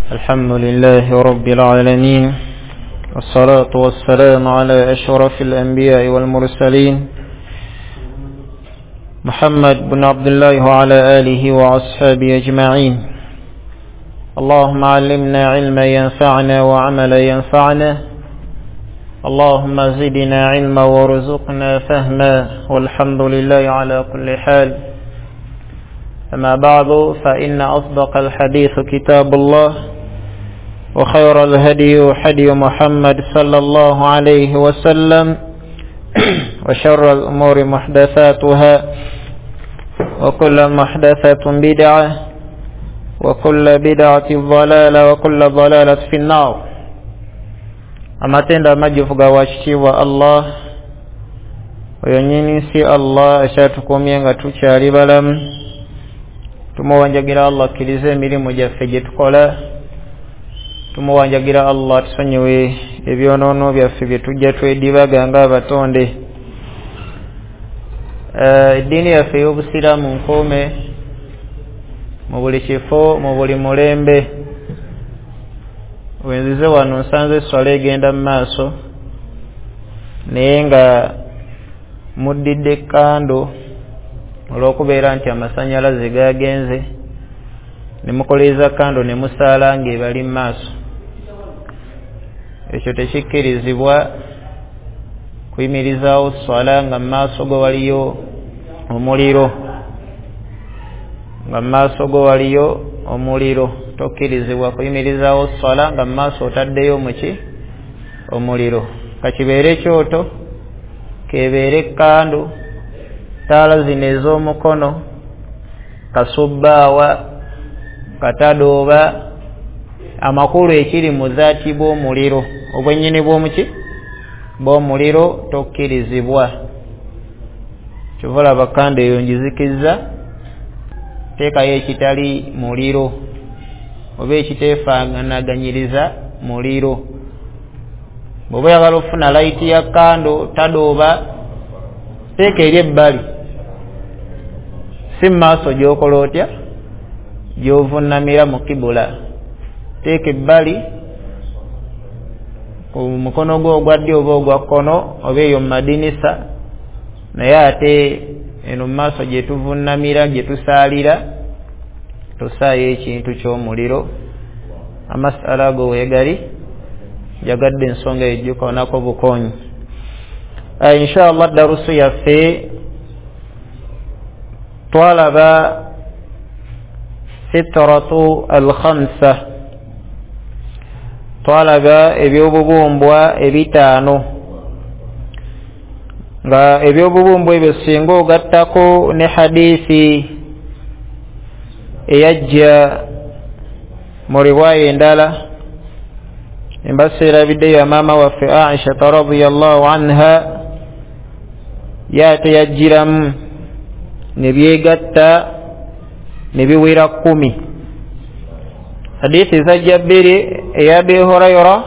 الحمد لله رب العالمين والصلاة والسلام على أشرف الأنبياء والمرسلين محمد بن عبد الله وعلى آله وأصحابه أجمعين. اللهم علمنا علما ينفعنا وعملا ينفعنا، اللهم زدنا علما وارزقنا فهما، والحمد لله على كل حال. أما بعد، فإن أصدق الحديث كتاب الله، وخير الهدي هدي محمد صلى الله عليه وسلم، وشر الأمور محدثاتها، وكل محدثة بدعة، وكل بدعة ضلالة، وكل ضلالة في النار. أما تند مجفق واشتي والله وينيني سي الله أشاتكم ينغتوشاري بلم tumuwanjagira Allah kilize emirimu gyaffe gye tukola, tumuwanjagira Allah tusonyiwe ebyonoono byaffe bye tujja twedibaga nga abatonde. Eddiini yaffe y'obusiraamu nkuume mu buli kifo, mu buli mulembe. Wenzize wano nsanze swala egenda mu maaso, naye nga muddidde kando olw'okubeera nti amasanyalaze gagenze, ne mukoleeza kando ne musaala ng'ebali mu maaso. Ekyo tekikkirizibwa kuyimirizaawo swala nga mu maaso go waliyo omuliro, nga mu maaso go waliyo omuliro. Tokkirizibwa kuyimirizaawo swala nga mu maaso otaddeyo muki omuliro. Kakibeere ekyoto, kebeere kando, taala zino ez'omukono, kasubbaawa, katadooba, amakulu ekiri mu zaati bw'omuliro, obwennyini bw'omuki bw'omuliro tokkirizibwa. Kyova olaba kando eyo ngizikizza, teekayo ekitali muliro oba ekiteefaanaganyiriza muliro. bw'oba oyagala okufuna layiti ya kando tadooba, teeka eri ebbali, si mu maaso gy'okola otya gy'ovunnamira mu kibula. Teeka ebbali ku mukono gwo ogwa ddyo oba ogwa kkono, oba eyo mu madinisa, naye ate eno mu maaso gye tuvunnamira, gye tusaalira, tosaayo ekintu ky'omuliro. Amasala ago weegali, njagadde ensonga ejjukonako bukonyi. Inshallah darusu yaffe twalaba fitratu al-khamsa, twalaba ebyobubumbwa ebitaano, nga ebyobubumbwa ebyo singa ogattako ne hadiisi eyajja mu riwaaya endala, embaseerabiddeyo ya maama waffe Aisha radhiyallahu anha, yaate yajjiramu ne byegatta ne biwera 10. hadiisi zajja bbiri eya Abi Hurayra,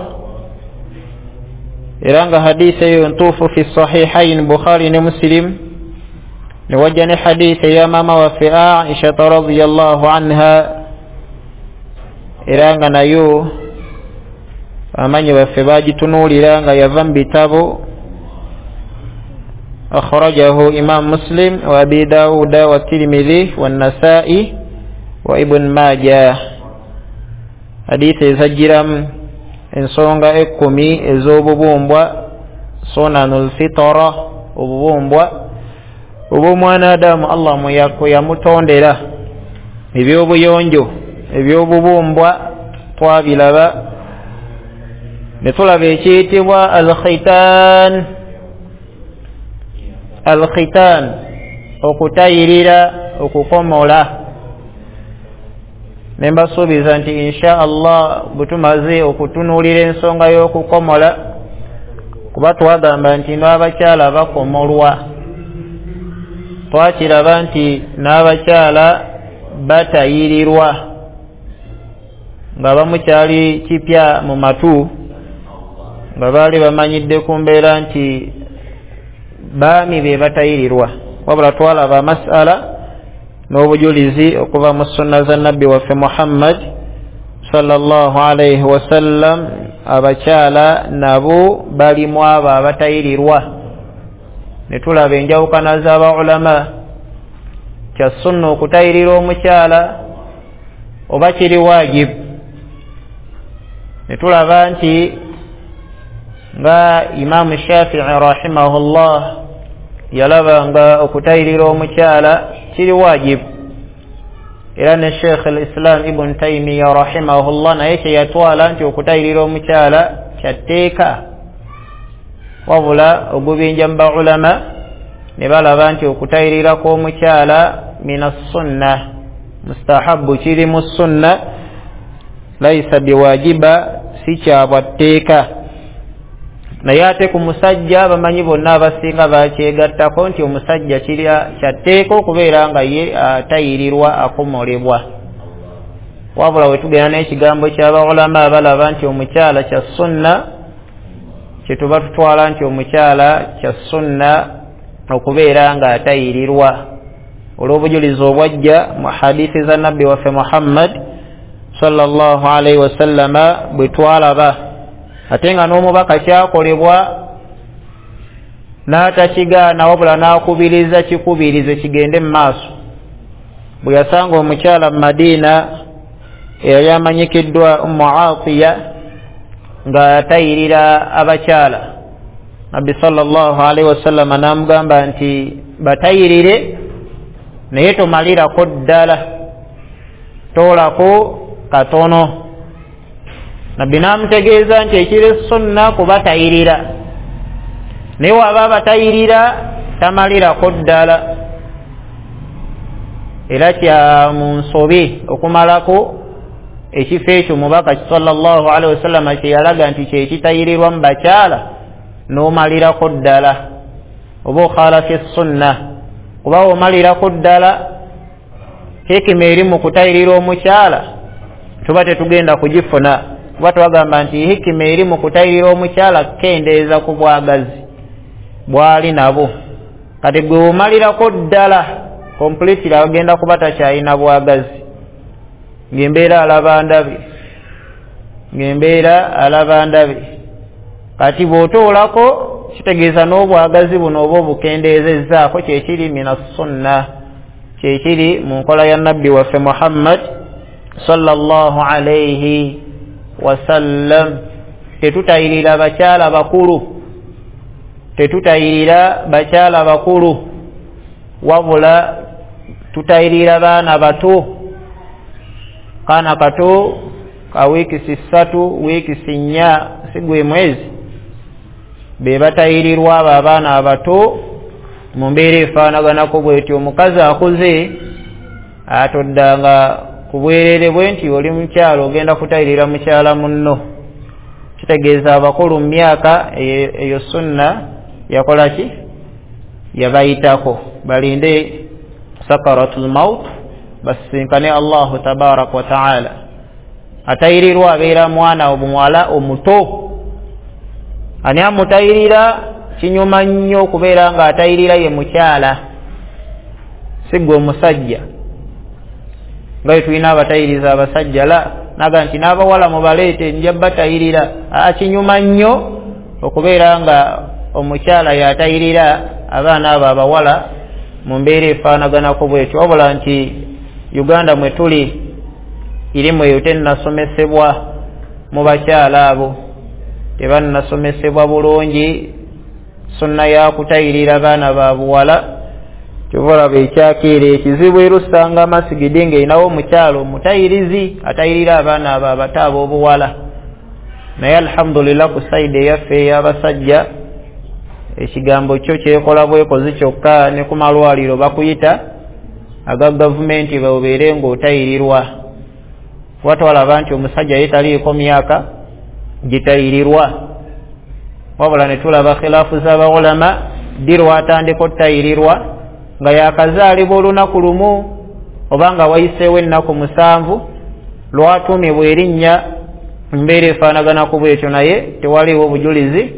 era nga hadiisi eyo ntuufu fi sahihain Bukhari ne Muslim, ne wajja ne hadiisi eya maama waffe Aisha radhiyallahu anha, era nga nayo amanyi baffe bagitunuulira nga yava mu bitabo. أخرجه إمام مسلم وأبي داود والترمذي والنسائي وابن ماجه. حديث زجرم ensonga 10 ez'obubumbwa, sunanul fitra, obubumbwa obw'omwanadamu Allah yamutondera. Ebyobuyonjo ebyobubumbwa twabiraba, ne tulaba ekiyitibwa al-khitan, okutayirira, okukomola. Ne mbasuubiza nti insha Allah bwe tumaze okutunuulira ensonga y'okukomola, kuba twagamba nti n'abakyala bakomolwa, twakiraba nti n'abakyala batayirirwa nga bamukyali kipya mu matu, nga baali bamanyidde ku mbeera nti baami be batayirirwa. Wabula twalaba masala n'obujulizi okuva mu sunna za nabbi waffe Muhammad sallallahu alayhi wasallam abakyala nabo balimu abo abatayirirwa. Ne tulaba enjawukana z'abaulama kya sunna okutayirira omukyala oba kiri wajibu. Ne tulaba nti nga Imaamu Shafi'i rahimahullah yalaba nga okutayirira omukyala kiri wajibu, era ne Sheikh al-Islam Ibn Taymiyyah rahimahullah naye kyeyatwala nti okutayirira omukyala kyatteeka, wabula ogubinja mu baulama ne balaba nti okutayirira kw'omukyala mina sunna, mustahabu, kiri mu sunna, laisa biwajiba, si kyabwatteeka. Naye ate ku musajja bamanyi bonna abasinga bakyegattako nti omusajja kyatteeka okubeera nga ye atayirirwa, akomolebwa. Wabula we tugenda n'ekigambo ky'abaulama abalaba nti omukyala kya sunna, kyetuba tutwala nti omukyala kya sunna okubeera nga atayirirwa olw'obujulizi obwajja mu hadithi za nabbi waffe Muhammad sallallahu alayhi wasallama bwe twalaba. Ate nga n'omubaka kyakolebwa n'atakigaana, wabula n'akubiriza kikubirize kigende mu maaso. Bwe yasanga omukyala mu Madiina eyali amanyikiddwa Ummu Atiya nga atayirira abakyala, nabbi sallallahu alayhi wasallama n'amugamba nti batayirire naye tomalirako ddala, toolako katono. Nabbi n'amutegeeza nti ekiri sunna kubatayirira, naye waba batayirira tamalirako ddala. Era kya mu nsobi okumalako ekifo ekyo mubaka sallallahu alaihi wasallam kyeyalaga nti kyekitayirirwa mu bakyala n'omalirako ddala, oba okhalafa sunna. Kuba omalirako ddala hikima eri mu kutayirira omukyala tuba tetugenda kugifuna, kuba twagamba nti hikima eri mu kutayirira omukyala kendeeza ku bwagazi bwali nabo. Kati gwe omalirako ddala completely agenda kuba takyalina bwagazi, ng'embeera alaba ndabe. Kati bw'otoolako kitegeeza n'obwagazi buno oba obukendeezezzaako kyekiri mina sunna, kyekiri mu nkola ya nabbi waffe Muhammad sallallahu alayhi wasallam. Tetutayirira bakyala bakulu, tetutayirira bakyala bakulu, wabula tutayirira baana bato. Kaana kato ka wiikisi 3, wiikisi 4, sigwe mwezi, be batayirirwa abo abaana abato mu mbeera efaanaganako bwetyo. Omukazi akuze atoddanga ku bwerere bwe nti oli mukyalo ogenda kutayirira mukyala munno. Kitegeeza abakulu mu myaka eyo sunna yakola ki? Yabayitako balinde sakaratul maut basinkane Allahu tabarak wa ta'ala. Atayirirwa abeera mwana omuwala omuto. Ani amutayirira kinyuma nnyo okubeera nga atayirira ye mukyala, sigwe omusajja. Nga bwe tulina abatayiriza abasajja la naga nti n'abawala mubaleete nja batayirira. Kinyuma nnyo okubeera nga omukyala yatayirira abaana abo abawala mu mbeera efaanaganako bwetyo. Wabula nti Uganda mwe tuli irimu eyo tennasomesebwa mu bakyala abo, tebannasomesebwa bulungi sunna ya kutayirira baana ba buwala. Kyova ekyakeera ekizibu era osanga masigidi ng'erinawo omukyalo omutayirizi atayirira abaana abo abato ab'obuwala. Naye alhamdulillah ku saidi eyaffe ey'abasajja ekigambo kyo kyekola bwekozi kyokka, ne ku malwaliro bakuyita aga gavumenti babeere ng'otayirirwa. Kuba twalaba nti omusajja ye taliiko myaka gitayirirwa, wabula ne tulaba khilaafu z'abaulama ddi lwatandika otayirirwa nga yakazaalibwa olunaku lumu oba nga wayiseewo ennaku 7 lwatuumibwa erinnya mbeera efaanaganako bwetyo. Naye tewaliwo obujulizi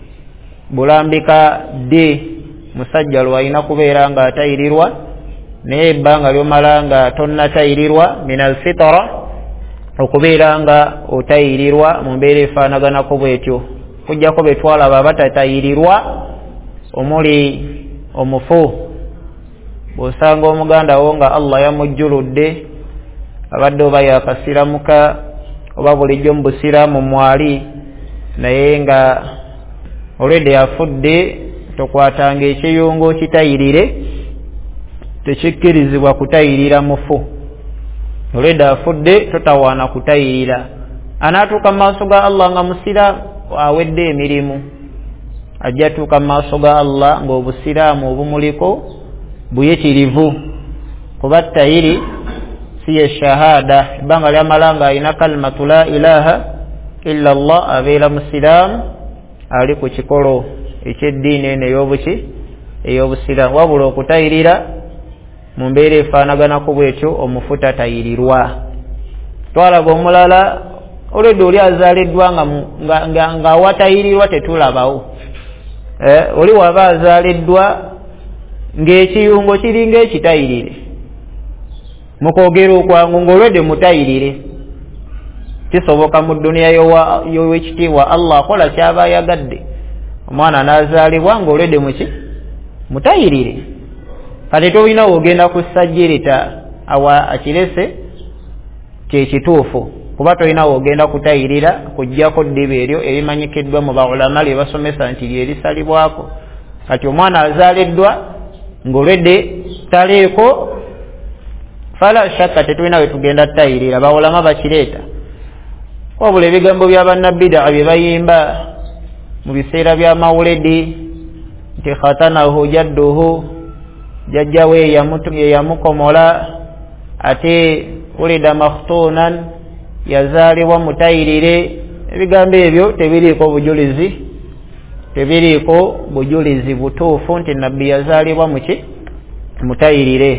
bulambika ddi musajja lwalina kubeera nga atayirirwa. Naye ebbanga lyomala nga tonnatayirirwa minal fitra okubeera nga otayirirwa mu mbeera efaanaganako bwetyo kujjako betwalaba batatayirirwa omuli omufu bw'osanga omuganda wo nga Allah yamujjuludde abadde oba yakasiramuka oba bulijjo mu busiraamu mwali naye nga olwedde yafudde tokwatanga ekiyungo kitayirire tekikkirizibwa kutayirira mufu olwedde afudde totawaana kutayirira anaatuuka mu maaso ga Allah nga musiraamu awedde emirimu ajja tuuka mu maaso ga Allah ng'obusiraamu obumuliko buyitirivu kuba tayiri si ye shahada ebbanga lyamala nga alina kalimatu la ilaha illa Allah abeera musiraamu ali ku kikolo ekyeddiini eno ey'obusiraamu wabula okutayirira mu mbeera efaanaganako bwetyo omufu tatayirirwa twalaba omulala olwedde oli azaaliddwa nga awatayirirwa tetulabawo oli waba azaaliddwa ng'ekiyungo kiringa ekitayirire mu kwogera okwangu ng'olwedde mutayirire kisoboka mu dduniya y'owekitiibwa Allah akola kyaba ayagadde omwana n'azaalibwa ng'olwedde mutayirire kati tolina ogenda ku sajjirita awa akirese kyekituufu kuba tolina ogenda kutayirira kujjako ddiba eryo erimanyikiddwa mu baulama lye basomesa nti lyerisalibwako kati omwana azaaliddwa ng'olwedde taleeko fala shakka tetulina we tugenda tutayirira baulama bakireeta wabula ebigambo by'abannabbidaa bye bayimba mu biseera bya mawuledi nti khatanahu jadduhu jajjawe yamukomola ate ulida makhtunan yazaalibwa mutayirire ebigambo ebyo tebiriiko bujulizi butuufu nti nabbi yazaalibwa mutayirire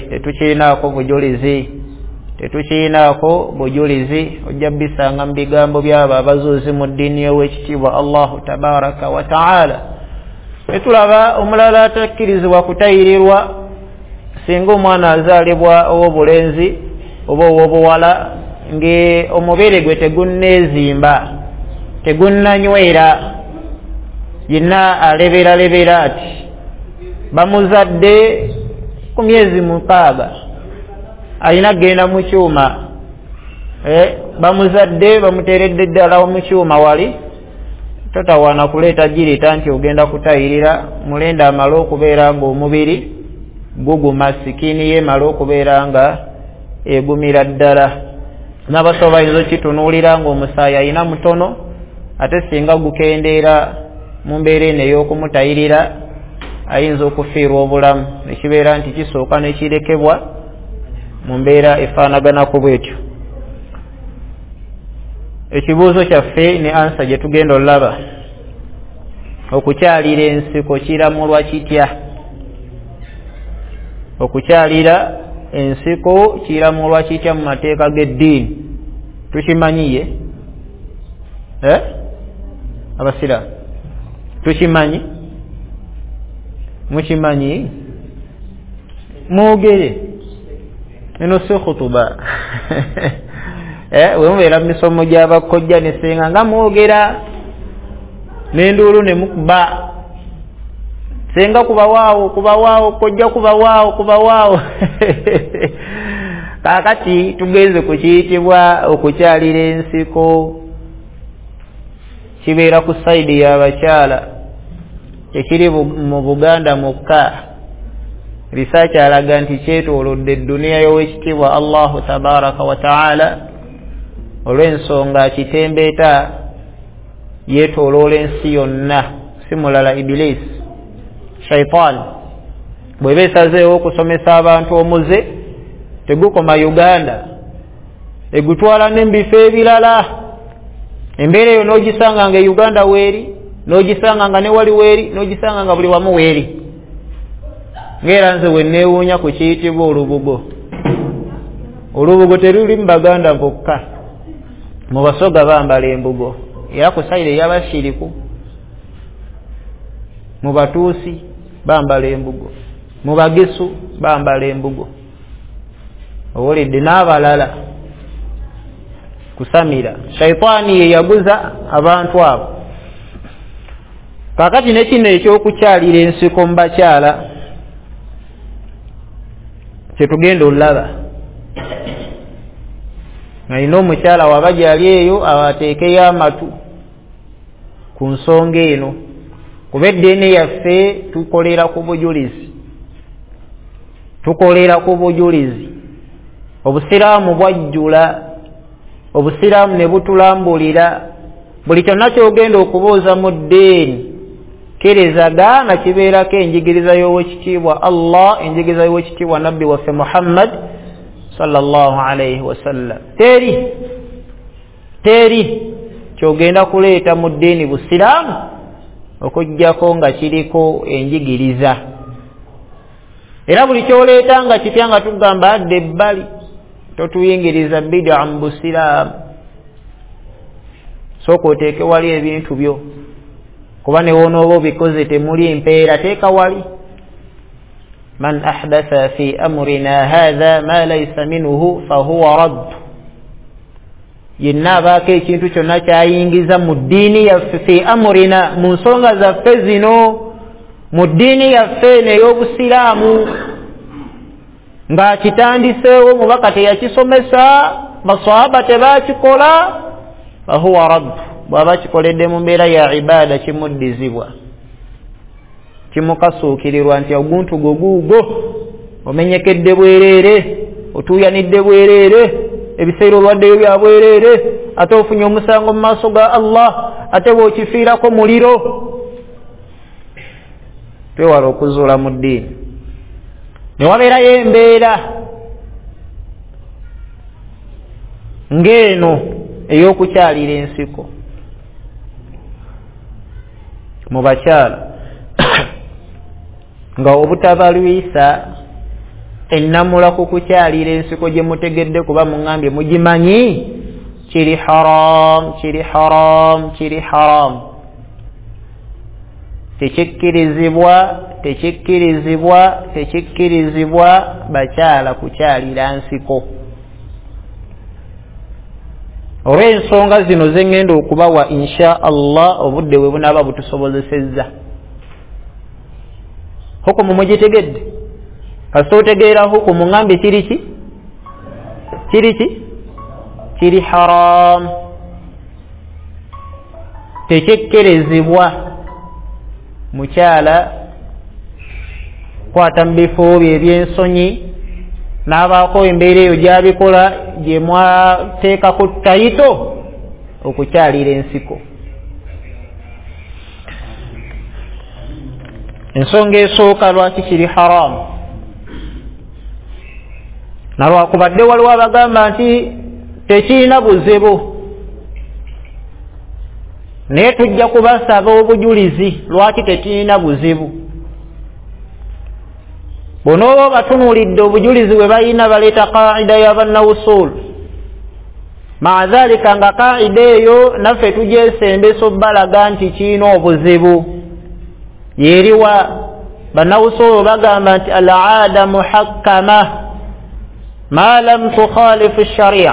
tetukirinaako bujulizi ojja bisanga mu bigambo byabo abazuuzi mu ddiini y'owekitiibwa Allahu tabaraka wa taala etulaba omulala atakkirizibwa kutayirirwa singa omwana azaalibwa ow'obulenzi oba ow'obuwala ng'omubiri gwe tegunneezimba tegunnanywera yenna aleberalebera ati bamuzadde ku myezi 6 alina kgenda mu kyuma bamuzadde bamuteeredde ddala mu kyuma wali totawaana kuleeta girita nti ogenda kutayirira mulenda amala okubeera ng'omubiri guguma sikini ye mala okubeera nga egumira ddala n'abasobola bayinza okitunuulira ng'omusaayi alina mutono ate singa gukendeera mu mbeera eno ey'okumutayirira ayinza okufiirwa obulamu nekibeera nti kisooka nekirekebwa mu mbeera efaanaganako bwetyo ekibuuzo kyaffe ne ansa gye tugenda olaba okukyalira ensiko kiramulwa kitya okukyalira ensiko kiramulwa kitya mu mateeka g'eddiini tukimanyiye abasiraamu tukimanyi mukimanyi mwogere eno si khutuba wemubeera mu misomo gy'abakojja ne senga nga mwogera n'enduulu ne mukuba senga kubawaawo kojja kubawaawo kaakati tugenze ku kiyitibwa okukyalira ensiko kibeera ku sayidi y'abakyala ekiri mu Buganda mukka risaaki alaga nti kyetoolodde edduniya y'owekitiibwa Allahu tabaraka wa taala olw'ensonga kitembeeta yeetooloola ensi yonna si mulala ibilisi shaitan bw'eba esazeewo okusomesa abantu omuze tegukoma Uganda egutwala n'embifo ebirala embeera eyo n'ogisanga nga Uganda weeri n'ogisanga nga ne wali weeri n'ogisanga nga buli wamu weeri ng'era nze we neewuunya ku kiyitibwa olubugo teruli mu Baganda bokka mu Basoga bambala embugo era ku sayire ey'Abashiriku mu Batuusi bambala embugo mu Bagesu bambala embugo owulidde n'abalala kusamira. Shaitani ye yaguza abantu abo. Kakati ne kino ekyokukyalira ensiko mu bakyala kyetugenda olaba. Nalina omukyala wabajali eyo awateekeyo amatu ku nsonga eno. Kuba eddiini yaffe tukolera ku bujulizi. Tukolera ku bujulizi. Obusiraamu bwajjula. Obusiraamu ne butulambulira. Buli kyonna ky'ogenda okubuuza mu ddiini kirizagana kibeerako enjigiriza y'owekitiibwa Allah, enjigiriza y'owekitiibwa Nabbi waffe Muhammad sallallahu alayhi wasallam. Teri ky'ogenda kuleeta mu ddiini busiraamu okujjako nga kiriko enjigiriza. Era buli kyoleeta nga kitya nga tugamba adde ebbali totuyingiriza bid'a mu busiraamu. Sooka oteeke wali ebintu byo, kuba ne wonooba obikoze temuli mpeera, teeka wali. Man ahdatha fi amrina hadha ma laysa minhu fahuwa radd. Yenna abaako ekintu kyonna kyayingiza mu ddiini yaffe fi amrina, mu nsonga zaffe zino, mu ddiini yaffe n'ey'obusiraamu, ng'akitandiseewo mubaka teyakisomesa, basahaba tebakikola, fahuwa radd. Bw'aba kikoledde mu mbeera ya ibaada kimuddizibwa, kimukasuukirirwa nti oguntu gwo guugwo omenyekedde bwereere, otuuyanidde bwereere, ebiseera olwaddeyo bya bwereere, ate ofunye omusango mu maaso ga Allah, ate bw'okifiirako muliro. Twewala okuzuula mu ddiini. Ne wabeerayo embeera ng'eno ey'okukyalira ensiko mu bakyala nga obutabalwisa ennamula ku kukyalira ensiko gye mutegedde kuba muŋŋambye mugimanyi kiri haram, kiri haram, kiri haram. Tekikkirizibwa bakyala kukyalira nsiko. Olw'ensonga zino ze ŋŋenda okubawa insha Allah obudde we bunaaba butusobozesezza. Hukumu mugitegedde? Kasita otegeera hukumu ŋŋambye kiriki? Kiri haram. Tekikkirizibwa mukyala kwata mu bifo bye eby'ensonyi n'abaako embeera eyo gy'abikola gye mwateekako tayito okukyalira ensiko. Ensonga esooka lwaki kiri haramu, nalwakubadde waliwo abagamba nti tekirina buzibu, naye tujja kubasaba obujulizi lwaki tekirina buzibu. Bonooba obatunuulidde obujulizi bwe balina baleeta qaida y'abannawusul. Maadhalika nga qaida eyo naffe tugyesembesa obbalaga nti kirina obuzibu. Yeriwa bannawusul bagamba nti al-aada muhakkama ma lam tukhalifu sharia.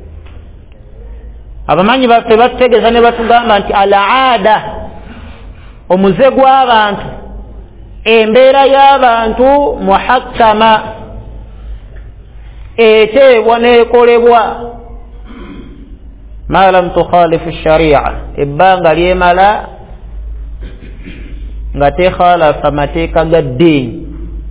Abamanyi baffe batutegeeza ne batugamba nti al-aada omuze gw'abantu, embeera y'abantu muhakkama, eteebwa n'ekolebwa ma lam tukhalifu sharia, ebbanga lyemala nga tekhalafa mateeka ga ddiini,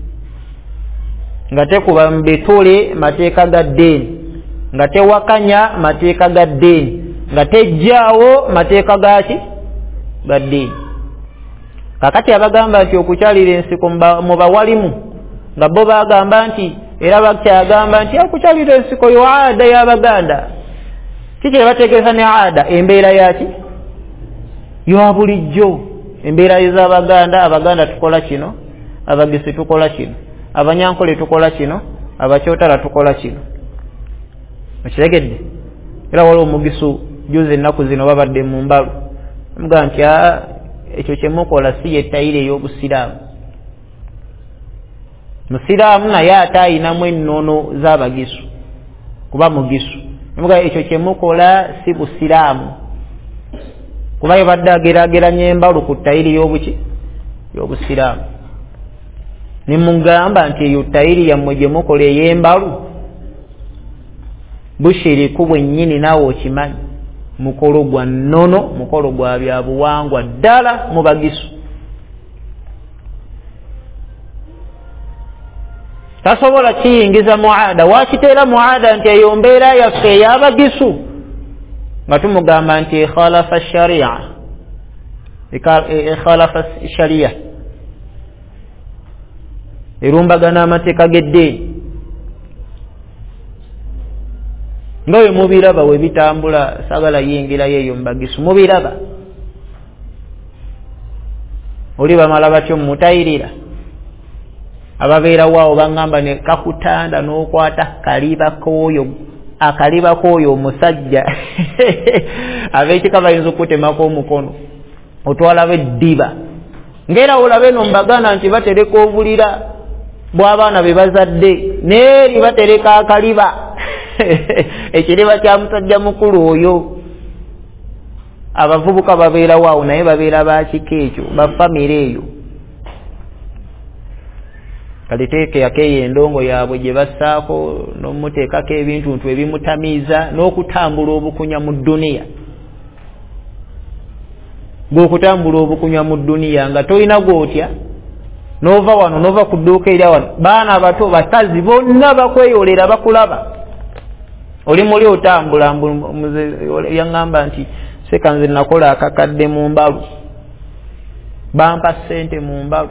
nga tekuba mu bituli mateeka ga ddiini, nga tewakanya mateeka ga ddiini, nga tejjaawo mateeka gaki ga ddiini. Kakati abagamba nti okukyalira ensiko mu bawalimu nga bo bagamba nti era bakyagamba nti okukyalira ensiko yo aada y'Abaganda. Kiki bategeeza ne aada? Embeera yaki yo bulijjo, embeera ez'Abaganda. Abaganda tukola kino, Abagisi tukola kino, Abanyankole tukola kino, Abakyotala tukola kino. Okitegedde? Era waliwo omugisu juzi ennaku zino babadde mu mbalu mugamba nti ekyo kyemukola si yettayire ey'obusiraamu. Musiraamu naye ate ayinamu ennono z'Abagisu kuba mugisu. mbuga ekyo kyemukola si busiraamu kuba yabadde ageraageranya embalu ku ttayiri y'obuki y'obusiraamu nimugamba nti eyo ttayiri yammwe gye mukola ey'embalu bushiriku bwennyini naawe okimanyi mukolo gwa nnono mukolo gwa byabuwangwa ddala mubagisu tasobola kiyingiza muada wakiteera muada nti eyo mbeera yaffe ey'abagisu nga tumugamba nti ekhalafa sharia ekhalafa sharia erumbagana amateeka g'eddeeni nga bwe mubiraba we bitambula sagala yingirayo eyo mubagisu mubiraba oli bamala batyo mutayirira ababeerawo awo baŋŋamba ne kakutanda n'okwata akaliba k'oyo omusajja ab'ekika bayinza okutemako omukono otwalawo eddiba ng'era olabe no mbagana nti batereka obulira bw'abaana be bazadde n'eri batereka akaliba ekiriba kya musajja mukulu oyo abavubuka babeerawo awo naye babeera bakika ekyo bafamire eyo kaliteekeyako eyo endongo yaabwe gye bassaako n'omuteekako ebintu ebimutamiiza n'okutambula obukunya mu dduniya gw'okutambula obukunya mu dduniya nga tolina gw'otya n'ova wano n'ova ku dduuka erya wano baana abato bakazi bonna bakweyolera bakulaba oli muli otambula yaŋŋamba nti seka nze nakola akakadde mu mbalu bampa ssente mu mbalu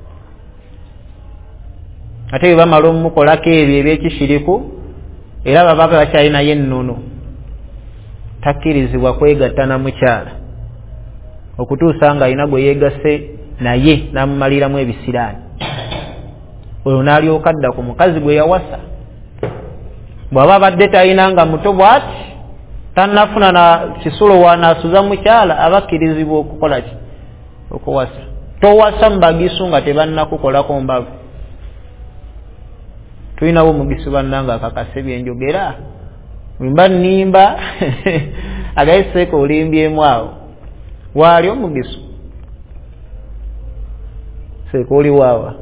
ate bwe bamala omukolako ebyo ebyekishiriku era baba bakyalinayo ennono takkirizibwa kwegatta na mukyala okutuusa nga alina gwe yeegase naye n'amumaliramu ebisiraani oyo n'alyoka adda ku mukazi gwe yawasa bw'aba abadde talina nga muto bw'ati tannafuna na kisulo wanaasuza mukyala abakkirizibwa okukola ki okuwasa towasa mubagisu nga tebannakukolako mbavu tulinawo omugisu bannanga akakase byenjogera wemba nnimba agayiseeko olimbyemu awo waali omugisu seeka oli waawa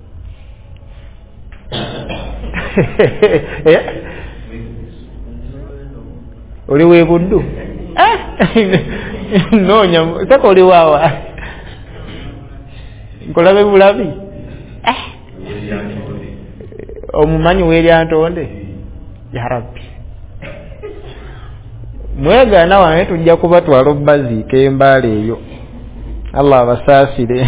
oli weebuddu noonya seeka oli waawa nkolabe bulabi omumanyi weeryantonde ya rabbi mwegaana wane tujja kubatwala obbaziika embaala eyo allah abasaasire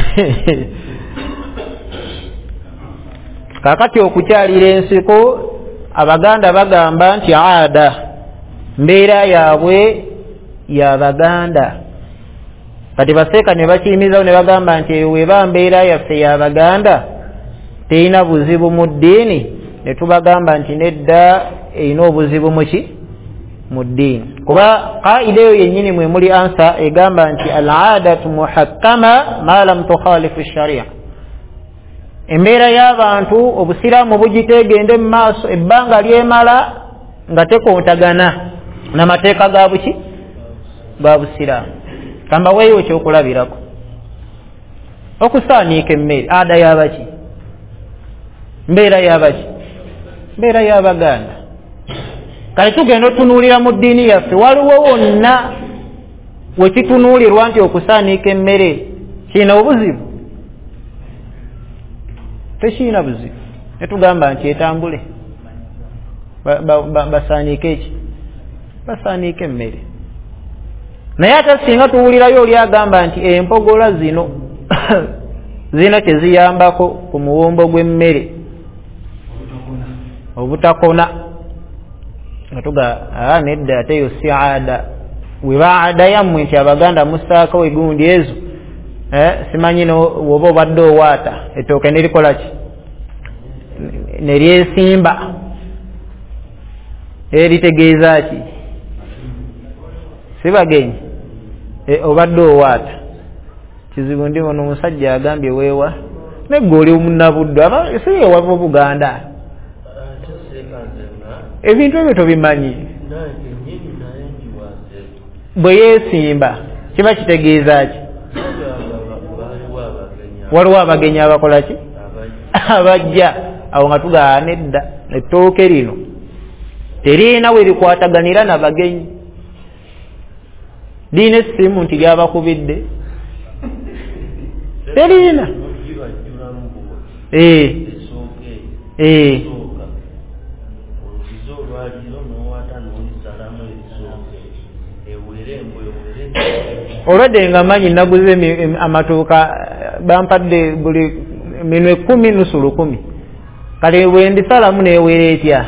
kakati okukyalira ensiko abaganda bagamba nti aada mbeera yaabwe y'abaganda kati baseeka ne bakiyimizawo ne bagamba nti eyo weba mbeera yaffe y'abaganda terina buzibu mu ddiini ne tubagamba nti nedda erina obuzibu muki mu ddiini kuba qaida eyo yennyini mwe muli ansa egamba nti al aadatu muhakkama ma lam tukhalifu sharia embeera y'abantu obusiraamu bugiteegende mu maaso ebbanga lyemala nga tekontagana n'amateeka ga buki ga busiraamu kamba weeyo ekyokulabirako okusaaniika emmere ada y'abaki mbeera y'abaki mbeera y'abaganda kale tugenda otunuulira mu ddiini yaffe waliwo wonna we kitunuulirwa nti okusaaniika emmere kiina obuzibu tekiina buzibu netugamba nti etambule basaaniike eki basaaniike emmere naye ate singa tuwulirayo oli agamba nti empogola zino zina kyeziyambako ku muwumbo gw'emmere obutakona nga tuga nedda ate yo si aada weba aada yammwe nti abaganda musaako egundi ezo simanyi woba obadde owaata ettooke nerikola ki neryesimba eritegeeza ki sibagenyi obadde owaata kizibu ndi ono omusajja agambye weewa negge oli munabuddu siyewava obuganda ebintu ebyo tobimanyi bwe yeesimba kiba kitegeeza ki? Waliwo abagenyi abakola ki? Abajja awo nga tugaa nedda ettooke lino teriina we likwataganira n'abagenyi. Liina essimu nti lyabakubidde teriina. Olwadde nga manyi naguze amatuuka bampadde buli minwe 10 nusu 10 kale bwe ndisalamu neewera etya?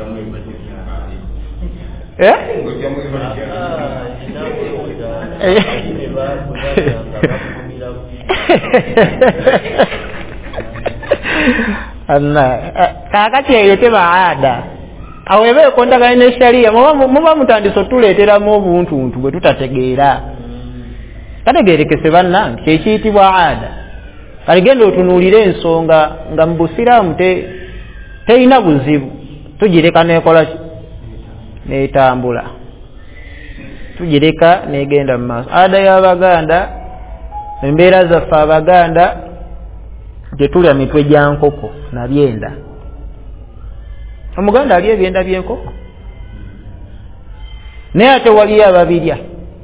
Kakati eyo teba ada awo eba ekontagana ne sharia muba mutandise otuleeteramu obuntuntu bwe tutategeera. Kategeerekese bannange kyekiyitibwa ada. Kale genda otunuulire ensonga nga mu busiraamu terina buzibu, tugireka nekola ki? Netambula, tugireka negenda mu maaso. Ada y'Abaganda, embeera zaffe Abaganda gyetulya mitwe gya nkoko na byenda. Omuganda alya ebyenda by'enkoko naye ate waliyo ababirya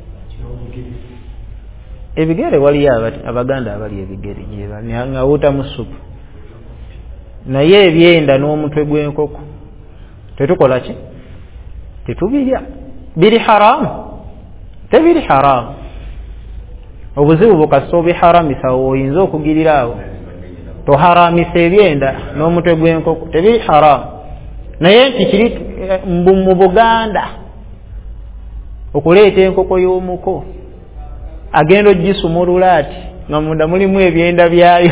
ebigere, waliyo Abaganda abalya ebigere ngawuta mu supu, naye ebyenda n'omutwe gw'enkoko tetukola ki? Tetubirya. Biri haramu? Tebiri haramu. Obuzibu bukasa obiharamisa oyinza okugirira awo. Toharamisa ebyenda n'omutwe gw'enkoko tebiri haramu. Naye nti kiri mu Buganda okuleeta enkoko y'omuko agenda ogisumulula ati nga munda mulimu ebyenda byayo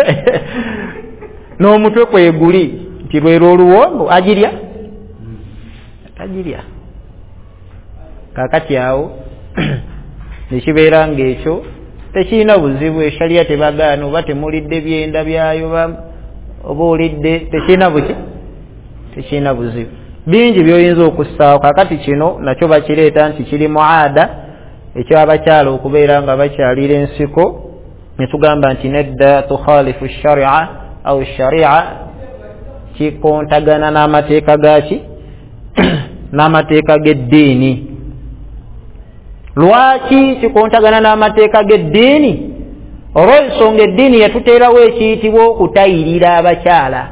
n'omutwe kweguli nti lwero oluwombo agirya? Tagirya. Kakati awo nekibeera ng'ekyo tekirina buzibu. Esharia tebagaana oba temulidde byenda byayo oba olidde, tekirina buki? Tekirina buzibu. Bingi byoyinza okussaawo. Kakati kino nakyo bakireeta nti kiri muada ekyabakyala okubeera nga bakyalira ensiko, ne tugamba nti nedda tukhalifu sharia au sharia, kikontagana n'amateeka gaki? N'amateeka g'eddiini. Lwaki kikontagana n'amateeka g'eddiini? Olw'ensonga eddiini yatuteerawo ekiyitibwa okutayirira abakyala,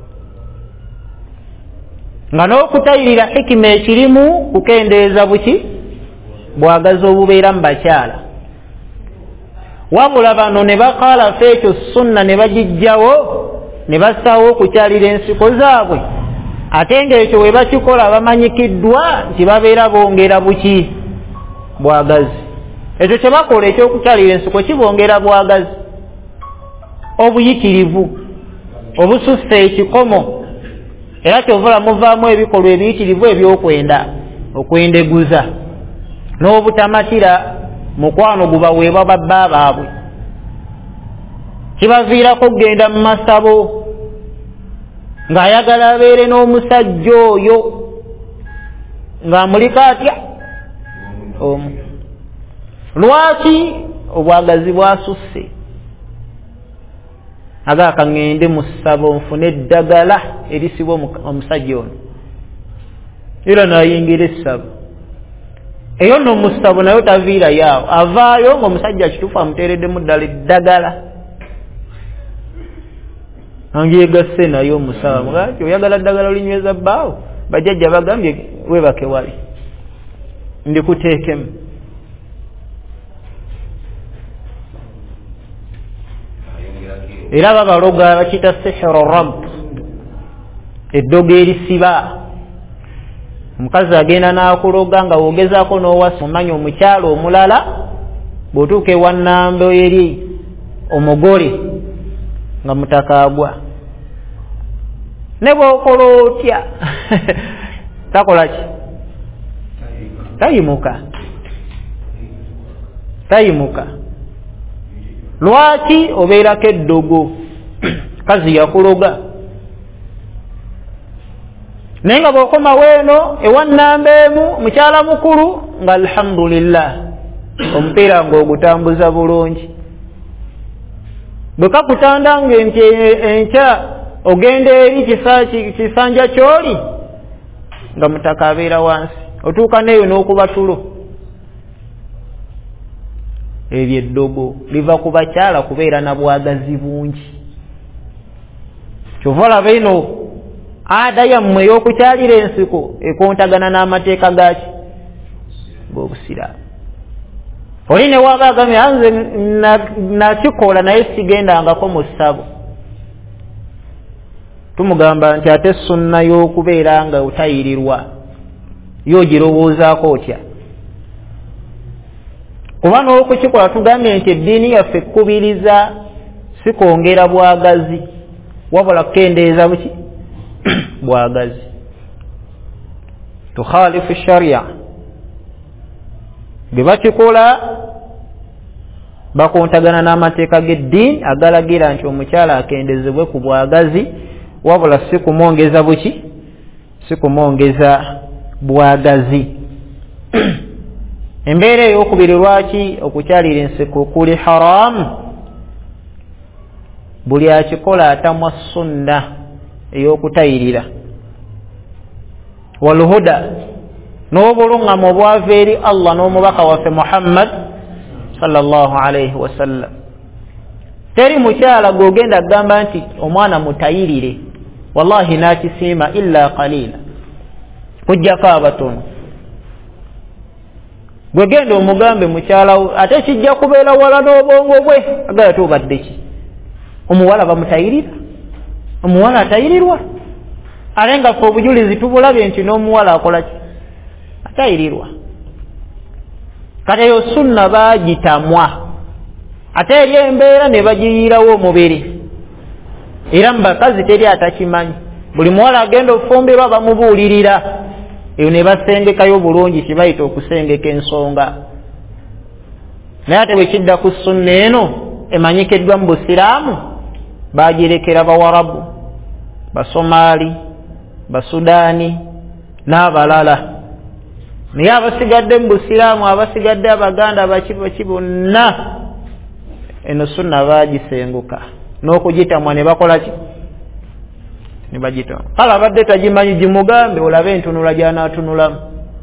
nga n'okutayirira hikima ekirimu kukendeeza buki? Bwagazi obubeera mu bakyala. Wabula bano ne bakalafa ekyo sunna ne bagijjawo ne bassaawo okukyalira ensiko zaabwe, ate ng'ekyo we bakikola bamanyikiddwa nti babeera bongera buki? Bwagazi. Ekyo kye bakola ekyokukyalira ensiko kibongera bwagazi, obuyitirivu, obususse ekikomo, era kyovula muvaamu ebikolwa ebiyitirivu ebyokwenda, okwendeguza n'obutamatira mukwano gubaweebwa babba baabwe. Kibaviirako okgenda mu masabo ng'ayagala abeere n'omusajja oyo ng'amulika atya omu. Lwaki? Obwagazi bwasusse. Agaaka ngende mu ssabo nfune eddagala erisibwa omusajja ono, era nayingira essabo eyo nno mu ssabo nayo taviirayo awo, avaayo ng'omusajja kituufu amuteereddemu ddala eddagala angyegasse nayo omusaba mugati oyagala ddagala olinyweza bbaawo, bajjajja bagambye webake wali ndikuteekemu. Era babaloga bakita sihiru rabb, eddogo erisiba. Omukazi agenda n'akuloga nga wogezaako n'owasa omanyi omukyalo omulala bw'otuuka ewa nnambo eri omugole nga mutakaagwa, ne bw'okola otya takola ki? Tayimuka. Lwaki? Obeerako eddogo kazi yakuloga. nenga bokoma weno ewannambemu mukyala mukulu nga alhamdulillah omupiira ng'ogutambuza bulungi. Bwe kakutanda enkya ogenda eri kisanja kyoli nga mutaka abeera wansi, otuuka neyo n'okuba tulo. Ebyo eddogo liva ku bakyala kubeera na bwagazi bungi. Kyova olaba eno ada yammwe ey'okukyalira ensiko ekontagana n'amateeka gaki g'obusiraamu. Oli ne waba agamye anze nakikola naye sigendangako mu ssabo, tumugamba nti ate sunna y'okubeera nga utayirirwa y'ogirowoozaako otya? Kuba n'okukikola tugambye nti eddiini yaffe ekkubiriza si kwongera bwagazi wabula kukendeeza buki bwagazi. Tukhalifu sharia, bwe bakikola bakontagana n'amateeka g'eddiini agalagira nti omukyala akendezebwe ku bwagazi wabula si kumwongeza buki, si kumwongeza bwagazi. Embeera ey'okubiri lwaki okukyalira ensiko kuli haramu? Buli akikola atamwa sunna ey'okutayirira walhuda n'obuluŋŋamu obwava eri Allah n'omubaka waffe Muhammad sallallahu alayhi wasallam. Teri mukyala gw'ogenda agamba nti omwana mutayirire wallahi nakisiima illa qalila, kujjako abatono. Gwegenda omugambe mukyala ate kijja kubeera wala n'obwongo bwe agala tobadde ki? Omuwala bamutayirira? Omuwala atayirirwa? Ale nga ffe obujulizi tubulabye nti n'omuwala akola ki? Atayirirwa. Kati eyo sunna baagitamwa ate eri embeera ne bagiyiirawo omubiri. Era mu bakazi teri atakimanyi. Buli muwala agenda ofumbirwa bamubuulirira. Eyo ne basengekayo bulungi kibayita okusengeka ensonga. Naye ate bwe kidda ku sunna eno emanyikiddwa mu busiraamu baagirekera Bawarabu, Basomaali, Basudaani n'abalala. Naye abasigadde mu busiraamu, abasigadde Abaganda baki bonna eno sunna baagisenguka n'okugitamwa ne bakola ki? Ne bagitamwa. Kale abadde tagimanyi gimugambe olabe entunula gy'anaatunulamu.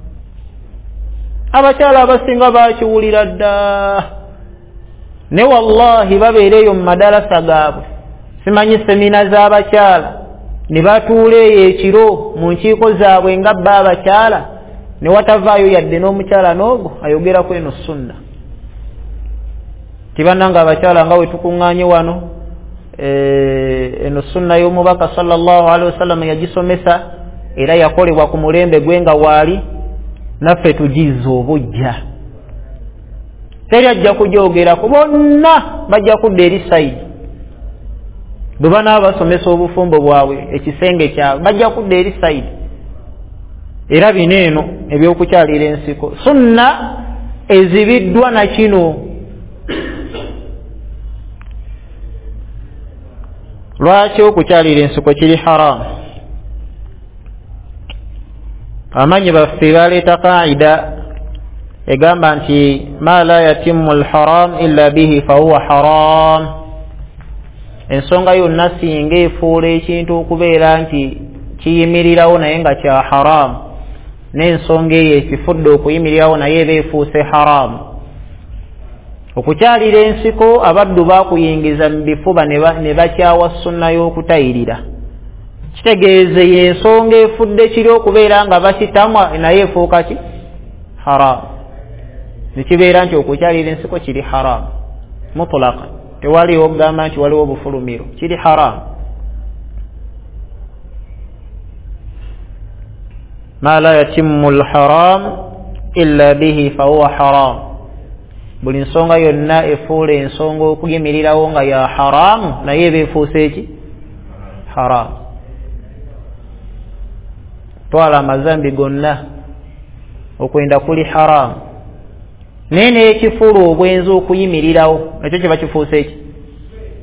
Abakyala abasinga baakiwulira dda ne wallahi babeereeyo mu madalasa gaabwe, simanyi semina z'abakyala, ne batuula eyo ekiro mu nkiiko zaabwe nga bba abakyala ne watavaayo yadde n'omukyala n'ogwo ayogerako eno sunna. Tibannanga abakyala nga we tukuŋŋaanye wano eno sunna y'omubaka sallallahu alaihi wasallam yagisomesa era yakolebwa ku mulembe gwe nga waali naffe tugizza obujja. Teri ajja kujoogerako, bonna bajja kudda eri sayidi. Bwe banaaba basomesa obufumbo bwabwe ekisenge kyabwe bajja kudda eri sayidi. Era bino eno ebyokukyalira ensiko sunna ezibiddwa na kino. Lwaki okukyalira ensiko kiri haramu? Amanyi baffe baleeta qaida egamba nti ma la yatimmu alharam illa bihi fahuwa haram. Ensonga yonna singa efuula ekintu okubeera nti kiyimirirawo naye nga kya haramu, n'ensonga eyo ekifudde okuyimirirawo naye eba efuuse haramu. Okukyalira ensiko abaddu baakuyingiza mu bifuba ne bakyawa sunna y'okutayirira. Kitegeeze y'ensonga efudde kiri okubeera nga bakitamwa naye efuuka ki? Haramu. Nekibeera nti okukyalira ensiko kiri haramu mutlaka, tewaliwo okugamba nti waliwo obufulumiro, kiri haramu. Ma la yatimmu alharam illa bihi fahuwa haram. Buli nsonga yonna efuula ensonga okuyimirirawo nga ya haramu naye eba efuuse eki? Haramu. Twala amazambi gonna okwenda kuli haramu, naye n'ekifuula obwenzi okuyimirirawo nakyo kiba kifuuse eki?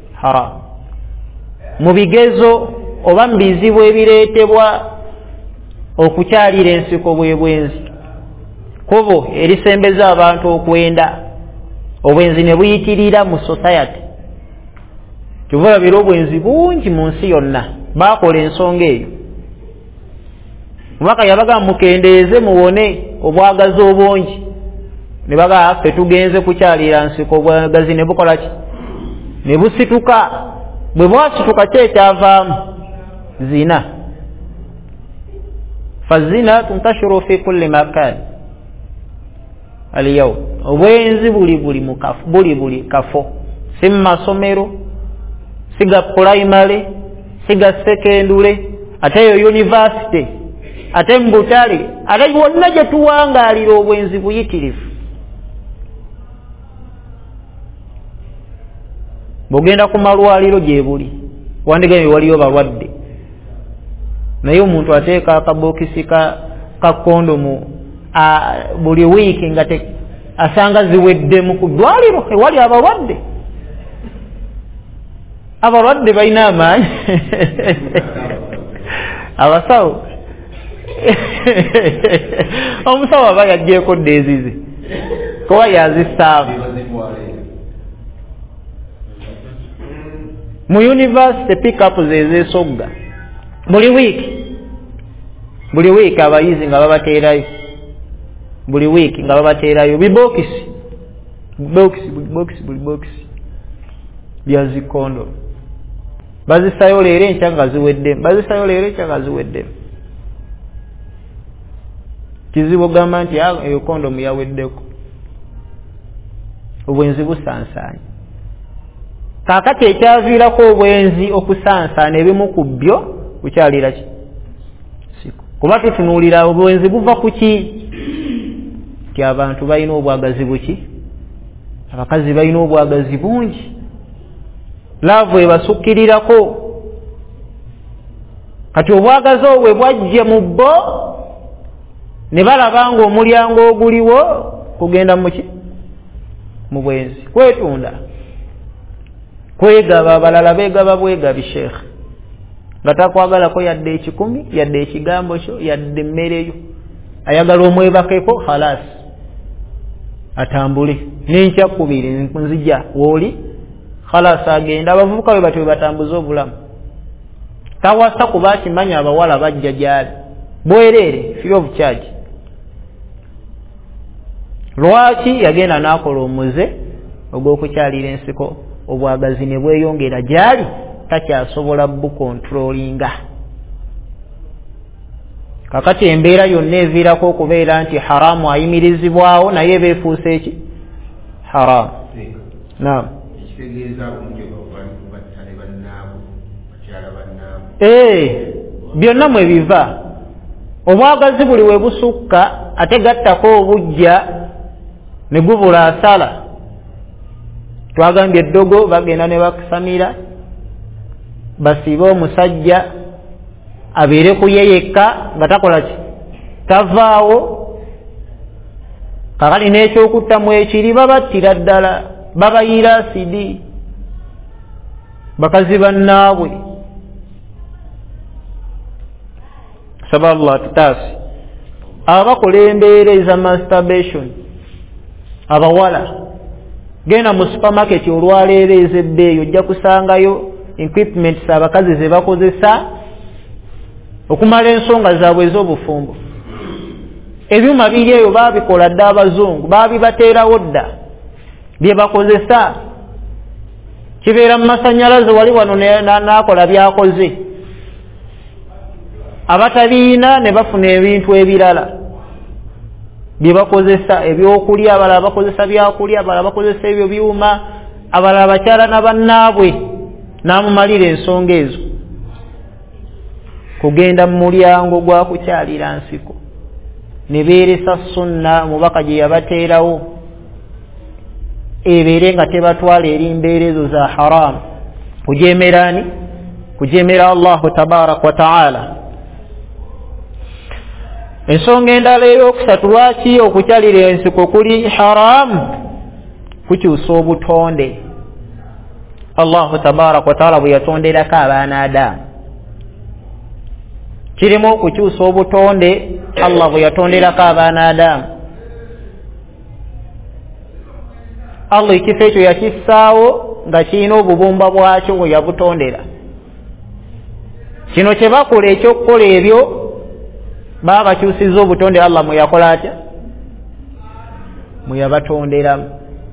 Haramu. Mu bigezo oba mu bizibu ebireetebwa okukyalira ensiko bwe bwenzi kubo erisembeza abantu okwenda obwenzi ne buyitirira mu society kyobulabira obwenzi bungi mu nsi yonna bakola ensonga eyo omubaka yabaga mukendeeze muwone obwagazi obungi ne baga ffe tugenze kukyalira nsiko obwagazi ne bukola ki ne busituka bwe bwasituka kyekyavaamu zina fazina tuntashiru fi kulli makan aliyaw obwenzi buli kafo si mu masomero siga primary siga secondary ate yo university ate mbutale ate wonna gye tuwangaalira obwenzi buyitirivu bw'ogenda ku malwaliro gye buli wandigamye waliyo balwadde naye omuntu ateeka akabokisi ka kondomu buli wiiki nga asanga ziweddemu ku ddwaliro ewali abalwadde balina amaanyi abasawo omusawo aba yajjeeko ddeezize kuba yazisaamu mu university pick-up zezesogga buli wiiki abayizi nga babateerayo buli wiiki nga babateerayo bibokisi buli bokisi byazikondo bazisayo leero enkya nga ziweddemu kizibu gamba nti eyo kondomu yaweddeko obwenzi busansanya kaakati ekyaviirako obwenzi okusansaana ebimu ku byo kukyalira ki kuba tutunuulira obwenzi buva ku ki ti abantu balina obwagazi buki abakazi balina obwagazi bungi laavu ebasukkirirako kati obwagazi obwe bwajje mu bo ne balaba nga omulyango oguliwo kugenda muki mu bwenzi kwetunda kwegaba abalala beegaba bwegabi sheekh nga takwagalako yadde ekikumi yadde ekigambo kyo yadde emmere yo ayagala omwebakeko khalas atambule n'enkya kkubiri nzija wooli khalas agenda abavubuka bwe batyo batambuza obulamu tawasa kuba akimanya abawala bajja gyali bwereere free of charge lwaki yagenda n'akola omuze ogw'okukyalira ensiko obwagazi ne bweyongera gyali takyasobola bukontrolinga kakati embeera yonna eviirako okubeera nti haramu ayimirizibwawo naye beefuuse eki haramu naam byonna mwe biva obwagazi buli we busukka ate gattako obujja ne gubula asala twagambye eddogo bagenda ne bakusamira basiibe omusajja abeere ku ye yekka nga takola ki tavaawo kakali n'ekyokuttamu ekiri babattira ddala babayira asidi bakazi bannaabwe saba Allah tutaasi abakola embeera eza masturbation abawala genda mu supermarket olwaleero ez'ebbeeyi ojja kusangayo equipments abakazi ze bakozesa okumala ensonga zaabwe ez'obufumbo ebyuma biri eyo baabikola dda abazungu baabibateerawo dda bye bakozesa kibeera mu masanyalaze wali wano n'akola byakoze abatabiina ne bafuna ebintu ebirala bye bakozesa ebyokulya abalala bakozesa byakulya abalala bakozesa ebyo byuma abalala bakyala na bannaabwe n'amumalira ensonga ezo kugenda mu mulyango gwa kukyalira nsiko ne beeresa sunna omubaka gye yabateerawo ebeere nga tebatwala eri mbeera ezo za haramu kujemerani kujemera Allahu tabaraka wa taala. Ensonga endala ey'okusatu lwaki okukyalira ensiko kuli haramu kukyusa obutonde Allahu tabaraka wa taala bwe yatonderako abaana Adamu kirimu okukyusa obutonde Allah bwe yatonderako abaana Adamu. Allah ekifo ekyo yakissaawo nga kirina obubumba bwakyo bwe yabutondera. Kino kye bakola ekyokukola ebyo baba bakyusizza obutonde Allah mwe yakola atya? Mwe yabatonderamu.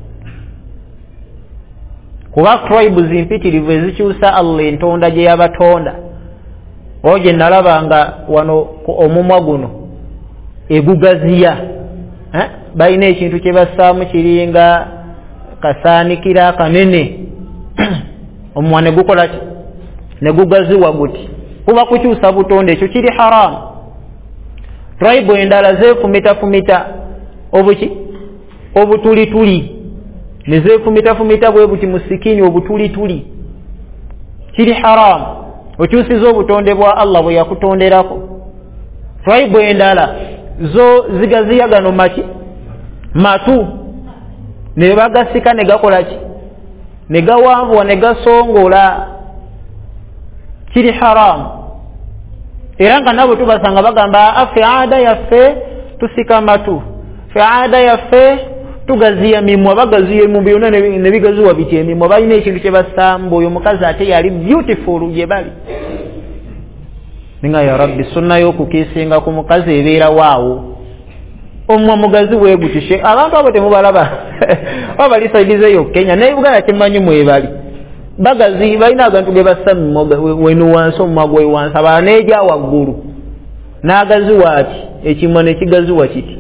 Kuba tribes impitirivu ezikyusa Allah entonda gye yabatonda. Oje nalaba nga wano omumwa guno egugaziya. Balina ekintu kye bassaamu kiringa kasaanikira kanene. Omumwa ne gukola ki? Ne gugaziwa guti. Kuba kukyusa butonde ekyo kiri haramu. Tribe endala zeefumita obuki? Obutulituli. Ne zeefumita bwe buti musikini obutulituli. Kiri haramu. Okyusiza obutonde bwa Allah bwe yakutonderako. Tribe endala zo zigaziya gano maki? Matu. Ne bagasika ne gakola ki? Ne gawanvuwa ne gasongola. Kiri haramu. Era nga nabo tubasanga bagamba afe ada yaffe tusika matu. Fe ada yaffe tugaziya mimwa, bagaziya mu byonna ne bigaziwa biti emimwa. Balina ekintu kye bassaamu oyo mukazi ate yali beautiful gye bali. Ninga ya Rabbi sunna y'okukiisinga ku mukazi ebeera waawo. Omumwa mugazi bwe gutishe abantu abo temubalaba. Abali saidize yo Kenya naye Uganda kimanyi mwebali. Bagazi balina abantu ge bassaamu wenu wansi omumwa gwe wansi abaneja waggulu. N'agaziwa ati ekimwa ne kigaziwa kiti.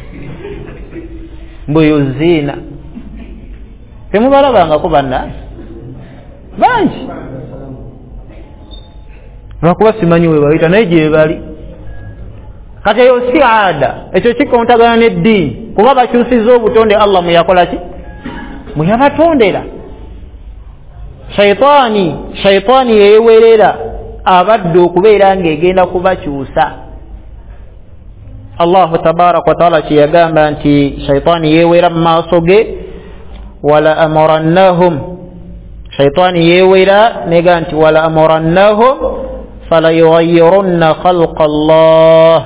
Mbuyo zina. Temubalabanga ko banna bangi. Lwakuba simanyi we bayita naye gye bali. Kati eyo si ada. Ekyo kikontagana n'eddiini. Kuba bakyusizza obutonde Allah mwe yakola ki? Mwe yabatondera. Shaitani yeewerera abadde okubeera ng'egenda kubakyusa. Allah tabaraka wa taala kiyagamba nti shaitani yeewera mu maaso ge wala amurannahum. Shaitani yeewera nega nti wala amurannahum fala yughayyirunna khalqa Allah.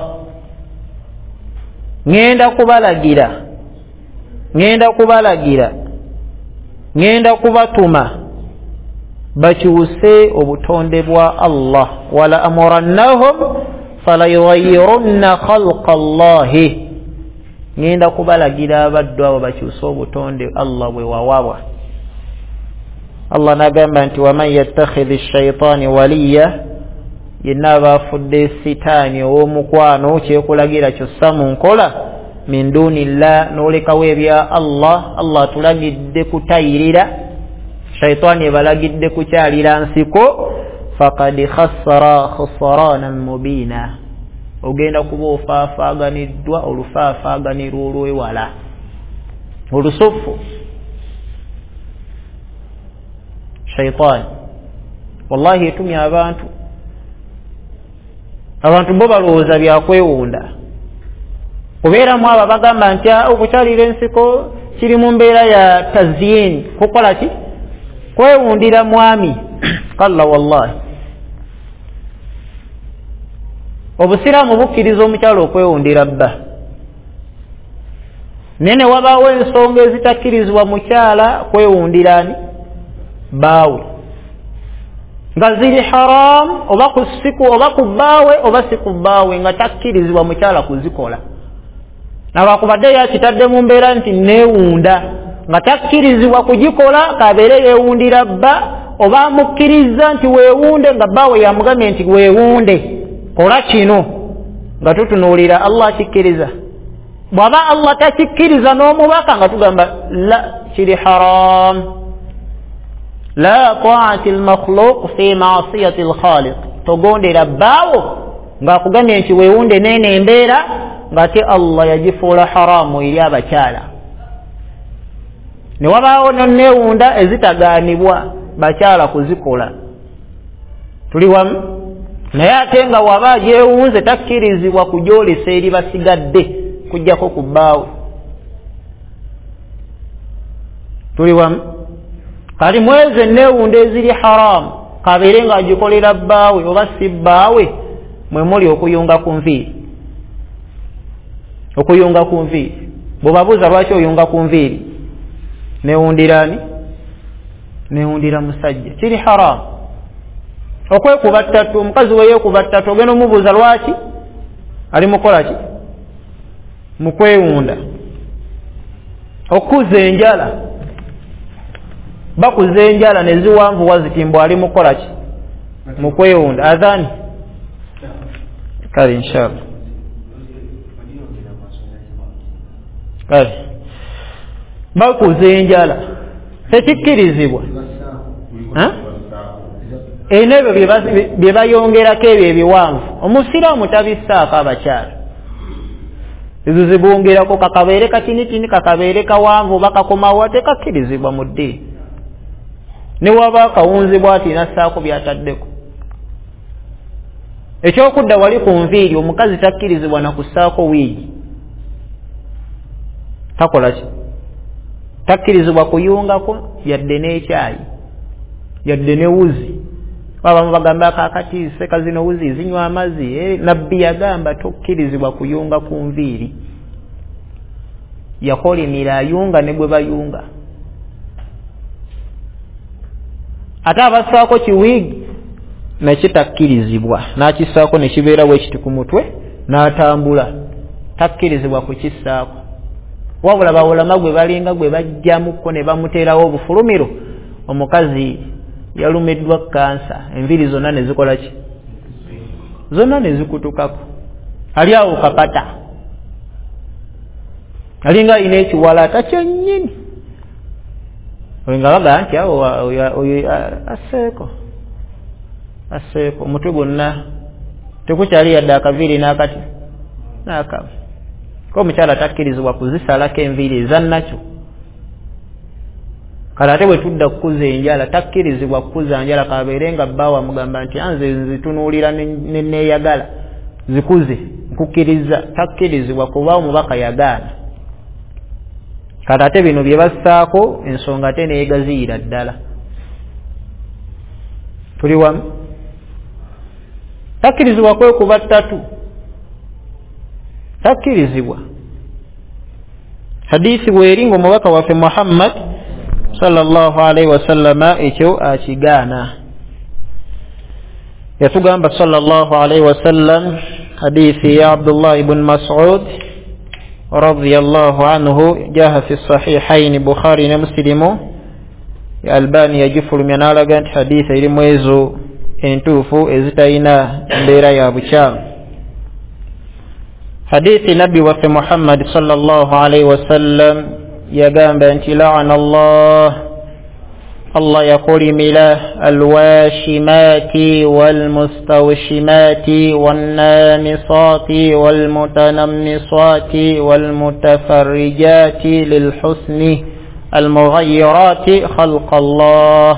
Ngenda kubatuma bakyuse obutonde bwa Allah. Wala amurannahum fala yughayyirunna khalqa Allah. Ngenda kubalagira abaddu abo bakyuse obutonde Allah bwe wawabwa. Allah nagamba nti waman yattakhidhi ash-shaytani waliya, yenna bafudde sitaani ow'omukwano kyekulagira ky'ossa mu nkola min dunillah n'olekawo ebya Allah tulagidde kutayirira, shaytaani ebalagidde kukyalira nsiko, faqad khassara khusranan mubina. Ogenda kuba ofaafaaganiddwa olufaafaaganirwa olw'ewala olusufu. Shaytaani wallahi etumya abantu bo balowooza byakwewunda. Kubeeramu abo bagamba nti okukyalira ensiko kiri mu mbeera ya tazyin, kukola ki? Kwewundira mwami. Kalla wallahi. Obusiraamu bukkiriza omukyalo okwewundira bba. Nene wabaawo ensonga ezitakkirizibwa mukyala kwewundira ani? Baawe. Nga ziri haram oba ku siku oba ku bbaawe oba si ku bbaawe nga takkirizibwa mukyala kuzikola. Nabakubadde yakitadde mu mbeera nti neewunda nga takkirizibwa kugikola kabeere yeewundira bba, oba amukkiriza nti weewunde nga bbaawe yamugambye nti weewunde kola kino nga tutunuulira Allah akikkiriza. Bw'aba Allah takikkiriza n'omubaka nga tugamba la kiri haram. La ta'ati al-makhluq fi ma'siyati al-khaliq. Togondera bbaawo nga akugambye nti weewunde nene embeera ng'ate Allah yagifuula haramu eri abakyala. Ne wabaawo n'enneewunda ezitagaanibwa bakyala kuzikola. Tuli wamu? Naye ate nga waba gyewunze takkirizibwa kugyolesa eri basigadde kujjako ku bbaawe. Tuli wamu? Kati mwezi enneewunda eziri haramu kabeere nga agikolera bbaawe oba si bbaawe, mwe muli okuyunga ku nviiri. Okuyunga ku nviiri bw'obabuuza lwaki oyunga ku nviiri newundirani newundira musajja kiri haramu. Okwekuba ttatu omukazi we yeekuba ttatu ogenda omubuuza lwaki ali mukola ki mu kwewunda. Okuza enjala bakuza enjala ne ziwanvuwa ziti mbw ali mukola ki mu kwewunda. Adhani kale inshallah kale bakuza enjala tekikkirizibwa ebyo bye bayongerako ebyo ebiwanvu omusiraamu tabissaako abakyala. Ezo zibongerako kakabeere katinitini kakabeere kawanvu bakakomawo tekakkirizibwa mu ddiini. Ne waba akawunzi bw'ati nassaako byataddeko. Ekyokudda wali ku nviiri omukazi takkirizibwa na kussaako wiigi. Takola ki? Takkirizibwa kuyungako yadde n'ekyayi yadde ne wuzi. Abamu bagamba kakati seka zino wuzi zinywa amazzi. Nabbi yagamba tokkirizibwa kuyunga ku nviiri. Yakolimira ayunga ne bwe bayunga. Ate abassaako kiwiigi nekitakkirizibwa n'akissaako ne kibeerawo ekiti ku mutwe n'atambula. Takkirizibwa kukissaako. Wabula bawulama gwe balinga gwe bajjamukko ne bamuteerawo obufulumiro. Omukazi yalumiddwa kansa enviiri zonna ne zikola ki? Zonna ne zikutukako. Ali awo kapata alinga alina ekiwalaata kyennyini. Nga baga nti awo aseeko omutwe gwonna tekukyali yadde akaviiri n'akati n'akamu. Ko omukyala takkirizibwa kuzisalako enviiri ezannakyo. Kale ate bwe tudda kukuza enjala takkirizibwa kukuza njala kabeere nga bbaawa mugamba nti nze nzitunuulira ne neeyagala zikuze nkukkiriza. Takkirizibwa kuba omubaka yagaana. Kale ate bino bye bassaako ensonga ate neegaziira ddala. Tuli wamu? Takkirizibwa kwekuba ttatu. Takkirizibwa. Hadiisi bw'eringa omubaka waffe Muhammad sallallahu alaihi wasallama ekyo akigaana. Yatugamba sallallahu alaihi wasallam hadiisi ya Abdullah ibn Mas'ud radiyallahu anhu jaha fi sahihaini Bukhari ne Muslimu. Albani yagifulumya n'alaga nti hadiisi erimu ezo entuufu ezitalina mbeera ya bukyamu. Hadithi nabbi waffe Muhammad sallallahu alaihi wasallam yagamba nti la'ana Allah yakolimira alwashimati walmustawshimati wannamisati walmutanammisati walmutafarrijati lilhusni almughayyirati khalqa Allah.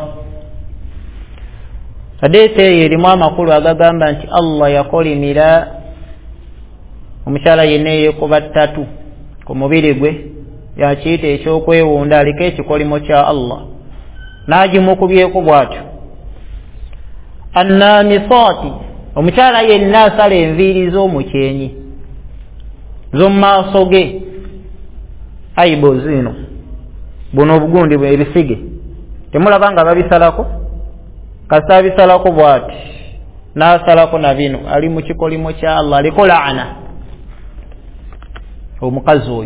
Hadithi erimu amakulu agagamba nti Allah yakolimira omukyala yenna yeekuba ttatu ku mubiri gwe yakiyita ekyokwewunda aliko ekikolimo kya Allah n'agimukubyeko bw'atyo. Annamisati omukyala yenna asala enviiri z'omukyenyi z'omu maaso ge aibo zino buno obugundi bwe ebisige temulaba nga babisalako kasita abisalako bw'ati n'asalako na bino ali mu kikolimo kya Allah aliko laana. Omukazi oyo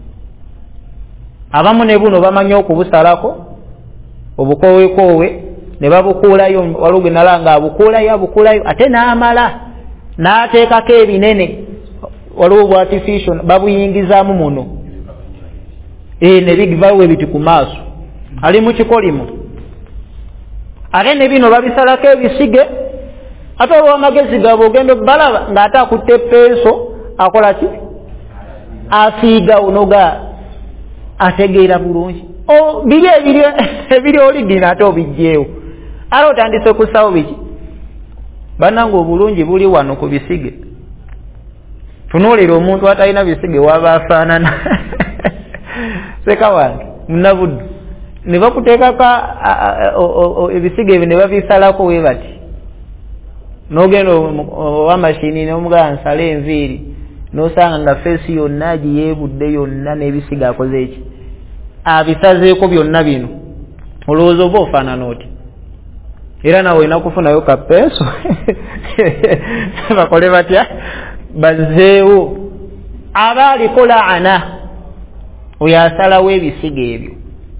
abamu ne buno bamanyi okubusalako obukowekowe ne babukuulayo. Waliwo gwe nalanga abukuulayo ate n'amala n'ateekako ebinene. Waliwo bwa artificial babuyingizaamu muno ne bigivawo ebiti ku maaso ali mu kikolimo. Ate ne bino babisalako ebisige ate olw'amagezi gaabwe ogenda balaba ng'ate akutte peeso akola ki? Asiiga onoga ategeera bulungi. Biri ebiri olidina ate obijjeewo. Ate otandise kusawo biki? Bannange obulungi buli wano ku bisige. Tunuulira omuntu atalina bisige waba afaanana. Seka wange munabuddu ne bakuteekako ebisige ebyo ne babisalako we bati n'ogenda ow'amashini n'omugamba nsala enviiri n'osanga nga feesi yonna agiyeebudde yonna n'ebisiga akoze eki abisazeeko byonna bino olowooza oba ofaanana oti era nawe olina kufunayo kapeeso bakole batya bazzeewo aba aliko laana oyo asalawo ebisiga ebyo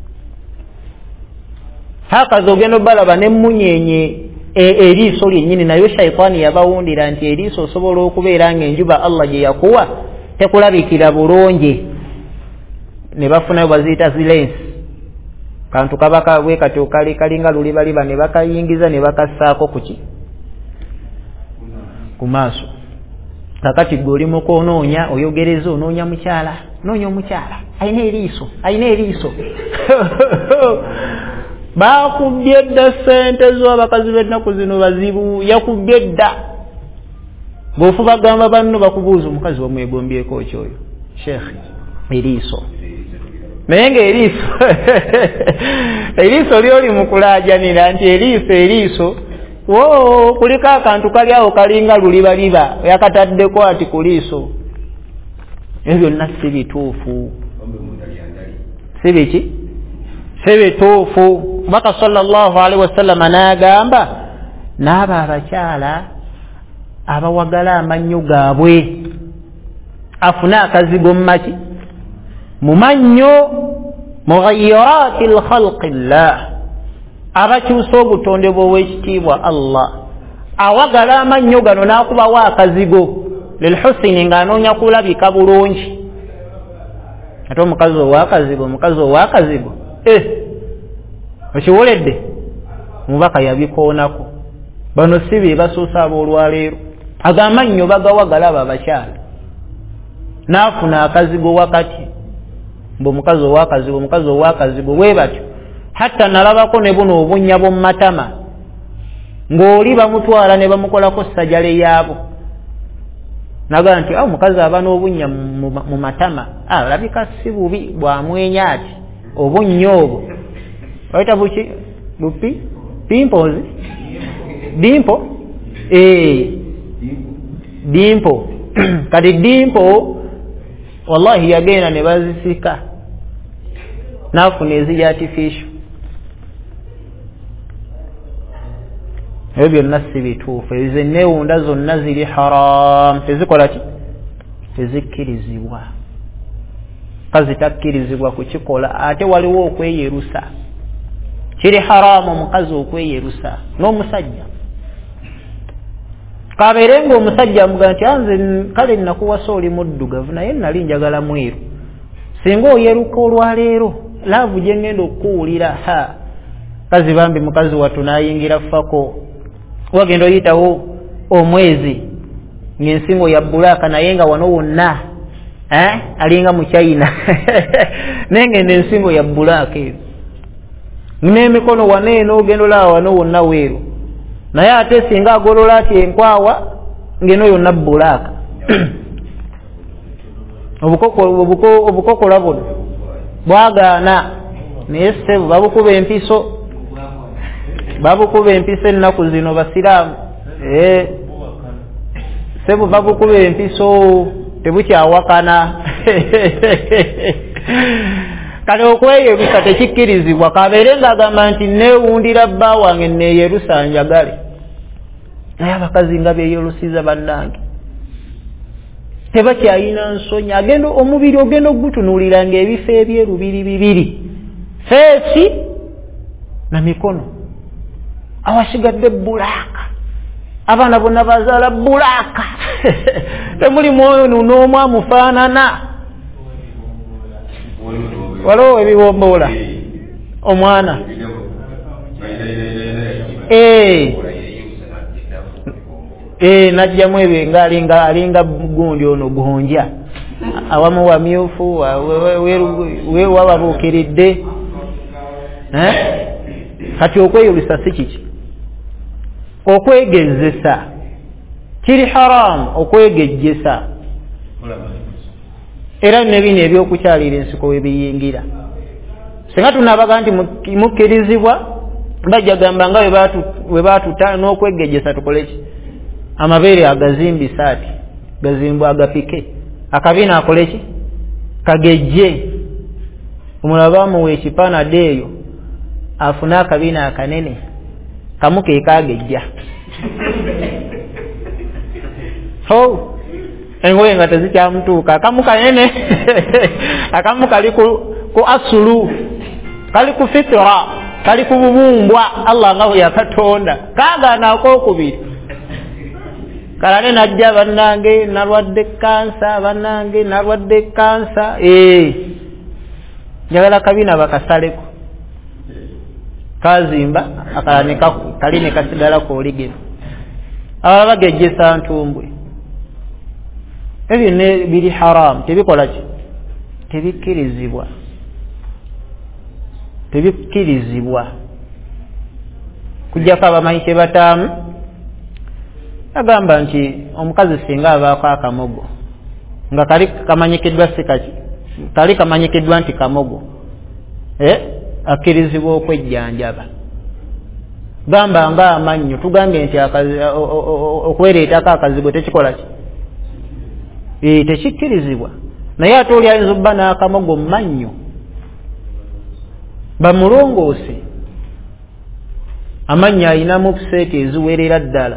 hakaza ogenda obalaba n'emmunyenye eriiso lyennyini nayo shaitaani yabawundira nti eriiso osobola okubeera ng'enjuba Allah gye yakuwa tekulabikira bulungi ne bafunayo baziyita zilensi kantu kabaka bwe kati okali kalinga lulibaliba ne bakayingiza ne bakassaako kuki ku maaso kakati gwe oli mu kunoonya oyogereza onoonya mukyala noonya omukyala ayina eriiso bakubbye dda ssente z'abakazi b'ennaku zino bazibu yakubbye dda bw'ofu bagamba banno bakubuuza omukazi wamwegombyeko okyoyo sheekhe eriiso naye ng'eriiso lyoli mu kulaajanira nti eriiso kuliko akantu kali awo kalinga lulibaliba yakataddeko ati ku liiso ebyo byonna si bituufu si biki si bituufu Mubaka sallallahu alaihi wasallam n'agamba n'abo abakyala abawagala amannyo gaabwe afune akazigo mumaki mu mannyo mughayyirati lkhalqillah abakyusa obutonde bw'owekitiibwa Allah awagala amannyo gano n'akubawo akazigo lilhusini ng'anoonya kulabika bulungi ate omukazi ow'akazigo okiwoledde Mubaka yabikoonako bano si be basuusa ab'olwaleero agamannyo bagawagala abo abakyala n'afuna akazigo wakati omukazi ow'akazigo bwe batyo hatta nalabako ne buno obunnya bw'omu matama ng'oli bamutwala ne bamukolako sajjale yaabo naga nti omukazi aba n'obunnya mu matama alabika si bubi bwamwenya ati obunnya obwo bayita buki bupi pimples dimpo dimpo kati dimpo wallahi yagenda ne bazisika n'afuna eziri artificial ebyo byonna si bituufu ezo enneewunda zonna ziri haram tezikola ki tezikkirizibwa kazitakkirizibwa kukikola ate waliwo okweyerusa kiri haramu omukazi okweyerusa n'omusajja kabeere ng'omusajja amugaa nti anze kale nakuwasa oli muddugavu naye nali njagala mweru singa oyeruka olwaleero laavu gye ngenda okuwulira kazi bambi mukazi wattu n'ayingira fako wagenda oyitawo omwezi ng'ensingo ya bbulaaka naye nga wano wonna alinga mu China naye ngenda ensingo ya bbulaaka eyo n'emikono waneeno ogenda olaba wano wonna weeru naye ate singa agolola ati enkwawa ngeno yonna bbulaaka obukokola buno bwagaana naye sebu babukuba empiso ennaku zino basiraamu sebu babukuba empiso tebukyawakana kale okweyerusa tekikkirizibwa kabeere ng'agamba nti neewundira bba wange neeyerusa njagale naye abakazi nga beeyerusiza bannange tebakyayina nsonyi omubiri ogenda ogutunuulira ng'ebifo ebyeru bibiri feesi na mikono awasigadde bbulaaka abaana bonna bazaala bbulaaka temulimu oyo n'omu amufaanana waliwo ebibomboola omwana najjamu ebyo ng'alinga gundi ono gonja awamu wamyufu wababuukiridde kati okweyolisa si kiki okwegezesa kiri haramu okwegejjesa era nebino ebyokukyalira ensiko webiyingira singa tunabaga nti mukkirizibwa bajja gamba nga we batuta n'okwegejjesa tukoleki amabere agazimbisa ati gazimbwa agapike akabina akoleki kagejje omulaba muwe ekipana deeyo afuna akabina akanene kamuke kagejja ho engoye nga tezikyamutuuka akamu kanene akamu kali ku asulu kali ku fitra kali ku bubumbwa Allah nga yakatonda kagana akokubiri kalane najja bannange nalwadde kansa bannange nalwadde kansa njagala kabina bakasaleko kazimba akalane kaline kasigala ko oligeno aba bagejjesa ntumbwe ebyo ne biri haram tebikola ki tebikirizibwa kujjako abamanyike bataamu agamba nti omukazi singa abaako akamogo nga kali kamanyikiddwa sikaki kali kamanyikiddwa nti kamogo akirizibwa okwejjanjaba gamba nga amannyo tugambye nti okwereetako akazigo tekikola ki tekikirizibwa naye ate oli ayinza obba n'akamogo mannyo bamulongoose amannyo ayinamu kuseeti eziwerera ddala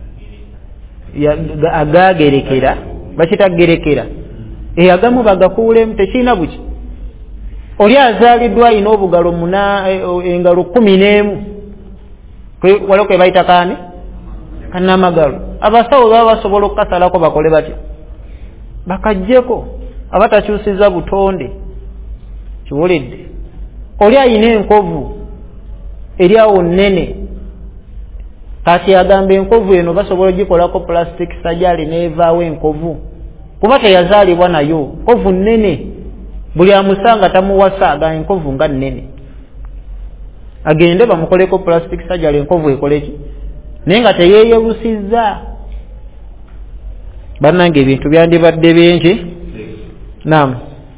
agagerekera bakitagerekera agamu bagakuulemu tekirina buki oli azaaliddwa alina obugalo engalo 11 waliwo kwe bayita kaani kannamagalo abasawo baba basobola okukasalako bakole batya bakajjeko abatakyusiza butonde kiwoledde oli ayina enkovu eri awo nnene kati agamba enkovu eno basobola gikolako plastic surgery nevaawo enkovu kuba teyazaalibwa nayo nkovu nnene buli amusanga tamuwasa aga enkovu nga nnene agende bamukoleko plastic surgery enkovu ekoleki naye nga teyeeyebusizza bannange ebintu byandibadde bingi naam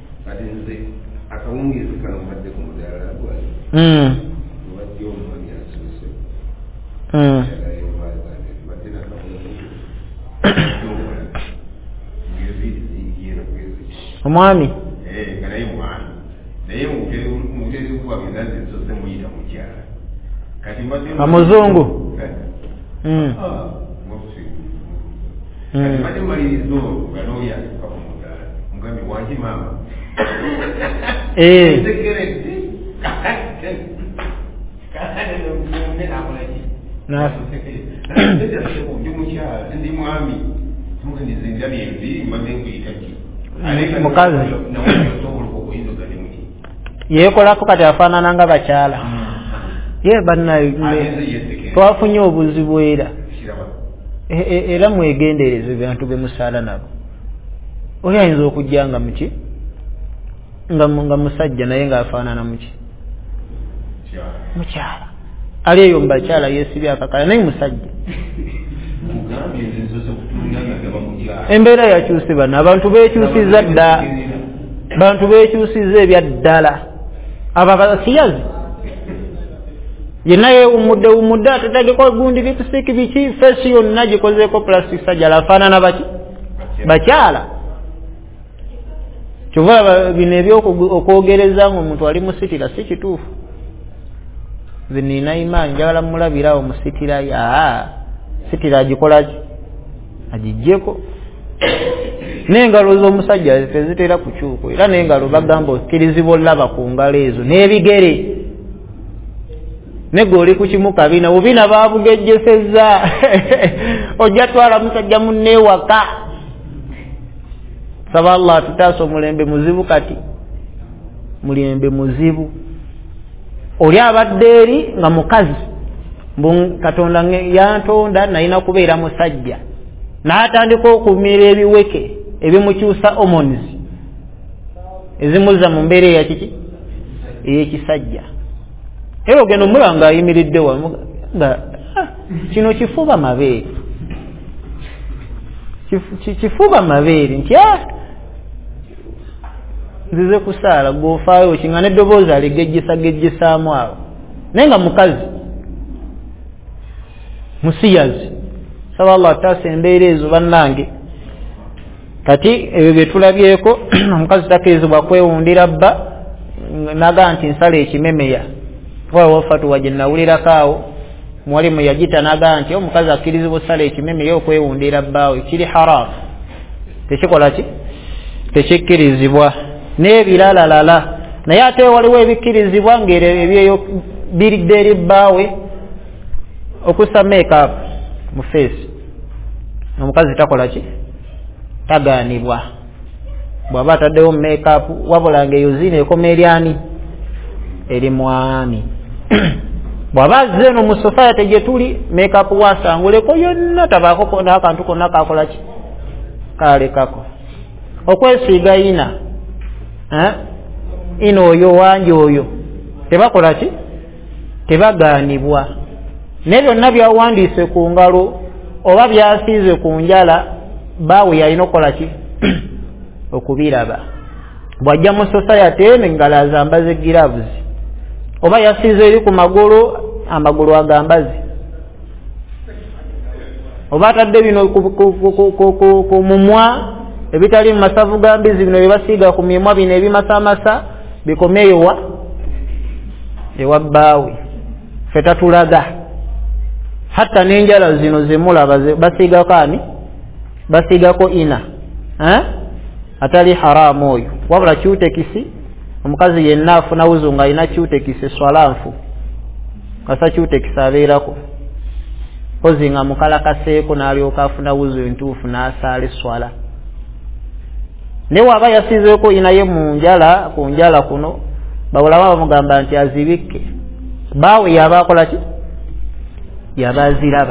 omwami amuzungu mukazi yeekolako kati afaanana nga bakyala ye bannaye twafunye obuzibu era mwegendereze bantu bemusaala nabo oli ayinza okujja nga muki nga musajja naye ngaafaanana muki mukyala ali eyo mubakyala yeesibye akakala naye musajja embeera yakyuse bano abantu beekyusiza dda bantu beekyusiza ebya ddala ababasiyazi yenna yeewumudde atatageko gundi lipstick biki fesi yonna gikozeeko plastic surgery afaanana baki bakyala kyova bino ebyokwogereza nga omuntu ali musitira si kituufu zinina imaani njagala mulabirawo musitira sitira agikolaki agijjeko n'engalo z'omusajja tezitera kukyuka era n'engalo bagamba okkirizibwa olaba ku ngalo ezo n'ebigere negoli ku kimu kabina bubina babugejjesezza ojja twala musajja munneewaka saba Allah atutaasa omulembe muzibu kati mulembe muzibu oli abadde eri nga mukazi katonda yantonda nalina kubeera musajja n'atandika okumira ebiweke ebimukyusa hormones ezimuzza mu mbeera eyakiki ey'ekisajja era ogenda omulaba ng'ayimiridde nga kino kifuba mabeere kifuba mabeere nti nzize kusaala gwofaayo kinga n'eddoboozi aligejjesagejjesaamu awo naye nga mukazi musiyazi saba Allah taasa embeera ezo bannange. Kati ebyo bye tulabyeko omukazi takirizibwa kwewundira bba naga nti nsala ekimemeya wafatu waje nawulirako awo mwalimu yagita naga nti omukazi akirizibwa osala ekimemeya okwewundira bbaawe kiri haramu tekikola ki tekikkirizibwa n'ebiralalala naye ate waliwo ebikkirizibwa ng'ebyo biridde eri bbaawe okussa make-up mu face omukazi takola ki tagaanibwa bw'aba ataddewo make-up wabula ng'eyo zina ekoma eryani eri mwami bw'aba azze eno mu society gye tuli make-up wasanguleko yonna tabaako n'akantu konna kakola ki kaalekako okwesiiga ina ina oyo wangi oyo tebakola ki tebagaanibwa naye byonna byawandiise ku ngalo oba byasiize ku njala baawe yalina okukola ki okubiraba bw'ajja mu society engalo azambaze gloves oba yasiize eri ku magulu amagulu agambaze oba atadde bino ku mumwa ebitali mu masavu ga mbizi bino bye basiiga ku mimwa bino ebimasamasa bikomeeyo ewa bbaawe ffe tatulaga hatta n'enjala zino zemulaba basiigako ani basiigako ina atali haramu oyo wabula kyutekisi omukazi yenna afuna wuzu nga alina kyutekisi swalanfu kasa kyutekisi abeerako pozi nga mukalakaseeko n'alyoka afuna wuzu entuufu n'asaala swala ne waba yasizeeko inaye mu njala ku njala kuno bawulaba bamugamba nti azibikke baawe yaba akola ki yaba aziraba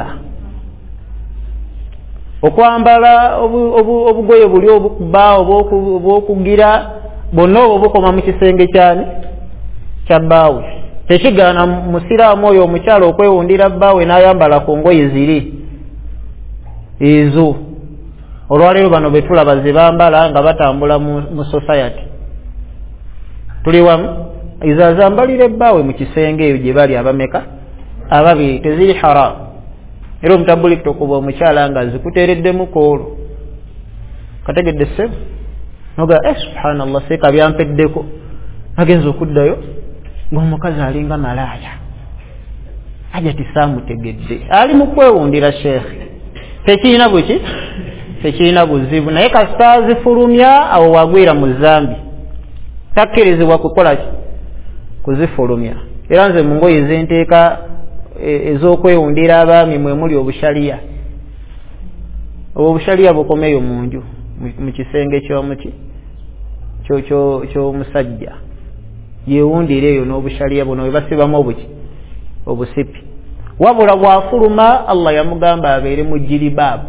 okwambala obugoye buli obukuba obwokugira bonna obukoma mu kisenge kyani kya bbaawe tekigaana musiraamu oyo omukyala okwewundira bbaawe n'ayambala ku ngoye ziri ezo olwaleero bano betulaba ze bambala nga batambula mu society tuli wamu ezo azambalira ebbaawe mu kisenge eyo gye bali abameka ababiri teziri haramu era omutabulikita okuba omukyala nga zikuteereddemu koolo kategedde ssebo noga subhanallah seeka byampeddeko nagenza okuddayo ng'omukazi alinga malaaya aja tisaamutegedde ali mu kwewundira sheekhe tekirina buki tekirina buzibu naye kasita azifulumya awo wagwira mu zambi takkirizibwa kukola ki kuzifulumya era nze mu ngoye zenteeka ez'okwewundira abaami mwe muli obushaliya obwo obushaliya bukomeyo mu nju mu kisenge ky'omuki ky'omusajja yewundira eyo n'obushaliya buno bwe basibamu obuki obusipi wabula bw'afuluma Allah yamugamba abeere mu jiribaabu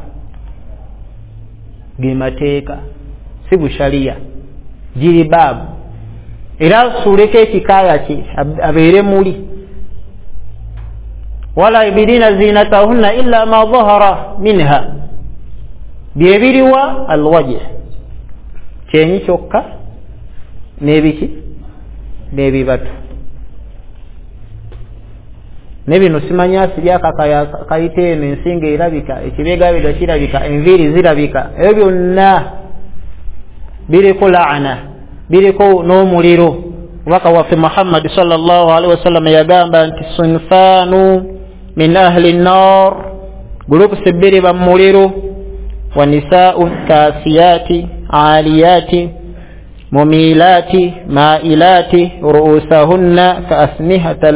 ge mateeka si bushaliya jiribaabu era asuuleko ekikaaya kye abeere muli wala yubdina zinatahunna illa ma dhahara minha byebiriwa alwajh kyenyi kyokka n'ebiki n'ebibatu nebino simanya sibyakakaya kayite eno ensinga erabika ekibegabiga kirabika enviiri zirabika ebyo byonna biriko laana biriko n'omuliro waka waffe Muhammad sallallahu alaihi wasallam yagamba nti sunfanu min ahli an-nar gulupu sibbiri bamuliro wa nisaa'u kasiyati aliyati mumilati mailati ru'usahunna ka asnihata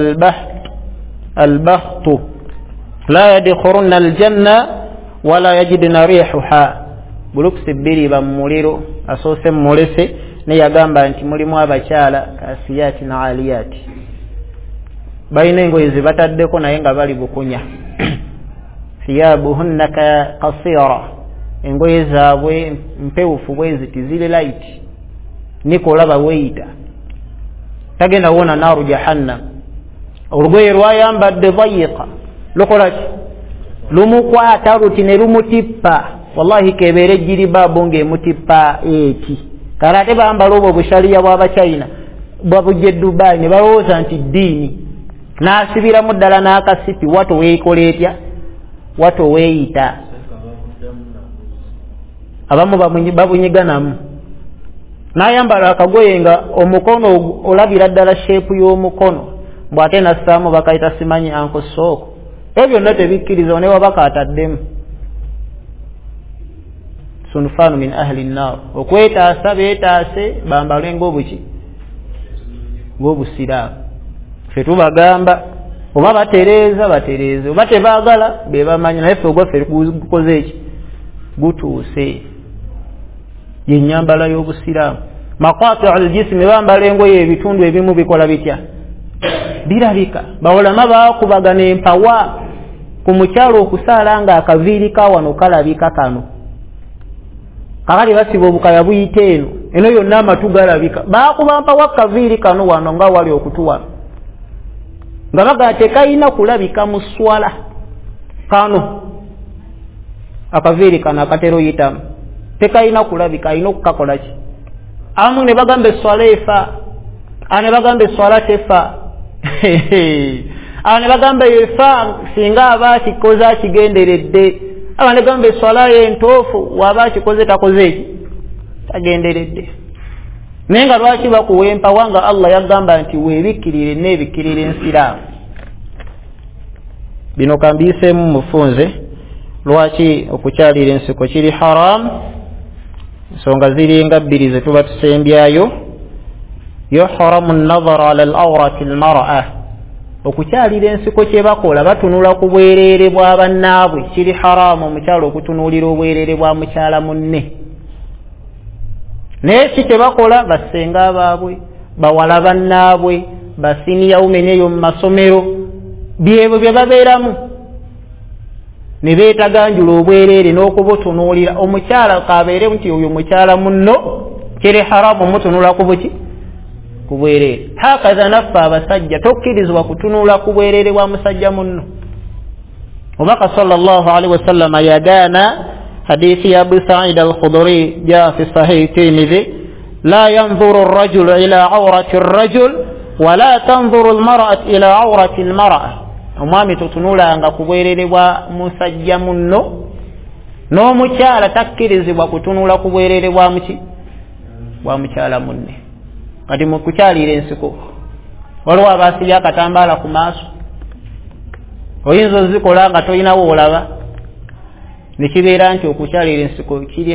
البخت لا يدخلن الجنة ولا يجدن ريحها بلوك سبيري بموليرو أسوس مولسي نيغامبا انت مولمو أباچالا كاسيات عاليات باينengo ezibataddeko naye nga bali bukunya thiyabuhunna qasira engoye zaabwe mpewufu bwezi tizile light nikola baweyita tagenda wona naru jahannam olugoye lwayambadde dhayiqa lukola ki lumukwata luti ne lumutippa wallahi kebeere jiribaabu ng'emutippa eki kale ate bambala obwo obushaliya bw'abachina bwabujja Dubai ne balowooza nti ddiini n'asibiramu ddala n'akasipi wato weekola etya wato weeyita abamu babunyiganamu n'ayambala akagoye nga omukono olabira ddala sheepu y'omukono bw'ate nassaamu bakayita simanyi ankosooko ebyo byonna tebikkiriza ne wabaka ataddemu sunfanu min ahli nnar okwetaasa beetaase bambale ng'obuki ng'obusiraamu ffe tubagamba oba batereeza batereeze oba tebaagala be bamanyi naye ffe ogwaffe gukoze eki gutuuse yennyambala y'obusiraamu maqatiu aljisimi bambala engoye ebitundu ebimu bikola bitya birabika bawulama baakubagana empawa ku mukyalo okusaala nga akaviiri kawano kalabika kano kakali basiba obukaya buyite eno yonna amatu galabika baakuba mpawa kaviiri kano wano nga wali okutuwano nga baga tekayina kulabika mu swala kano akaviiri kano akatero yitamu tekayina kulabika ayina okukakola ki amu ne bagamba eswala efa ane bagamba eswala tefa ane bagamba efa singa aba akikoze akigenderedde aba ne gamba eswala entoofu waba akikoze takoze eki tagenderedde naye nga lwaki bakuwa empawa nga Allah yagamba nti weebikkirire neebikkirire ensiraamu bino kambiiseemu mufunze lwaki okukyalira ensiko kiri haramu ensonga ziringa bbiri ze tuba tusembyayo yuhramu nnadharu ala al-awrati al-mar'a okukyalira ensiko kye bakola batunula ku bwereere bwa bannaabwe kiri haramu omukyalo okutunuulira obwereere bwa mukyala munne naye ki kye bakola bassenga baabwe bawala bannaabwe basiniya umeneyo mu masomero byebwe bye babeeramu ne beetaganjula obwereere n'okubutunuulira omukyala kabeere nti oyo mukyala munno kiri haramu mutunula ku buki ku bwereere hakaza naffe abasajja tokkirizibwa kutunuula ku bwereere bwa musajja munno omubaka sallallahu alaihi wasallama yagaana hadithi ya Abu Sa'id al-Khudri jaa fi sahih Tirmidhi la yanzuru ar-rajulu ila awrati ar-rajul wa la tanzuru al-mar'atu ila awrati al-mar'a omwami totunulanga ku bwereere bwa musajja munno n'omukyala takkirizibwa kutunula ku bwereere bwa muki bwa mukyala munne kati mu kukyalira ensiko waliwo abaasibya akatambaala ku maaso oyinza ozikola nga tolinawo olaba ne kibeera nti okukyalira ensiko kiri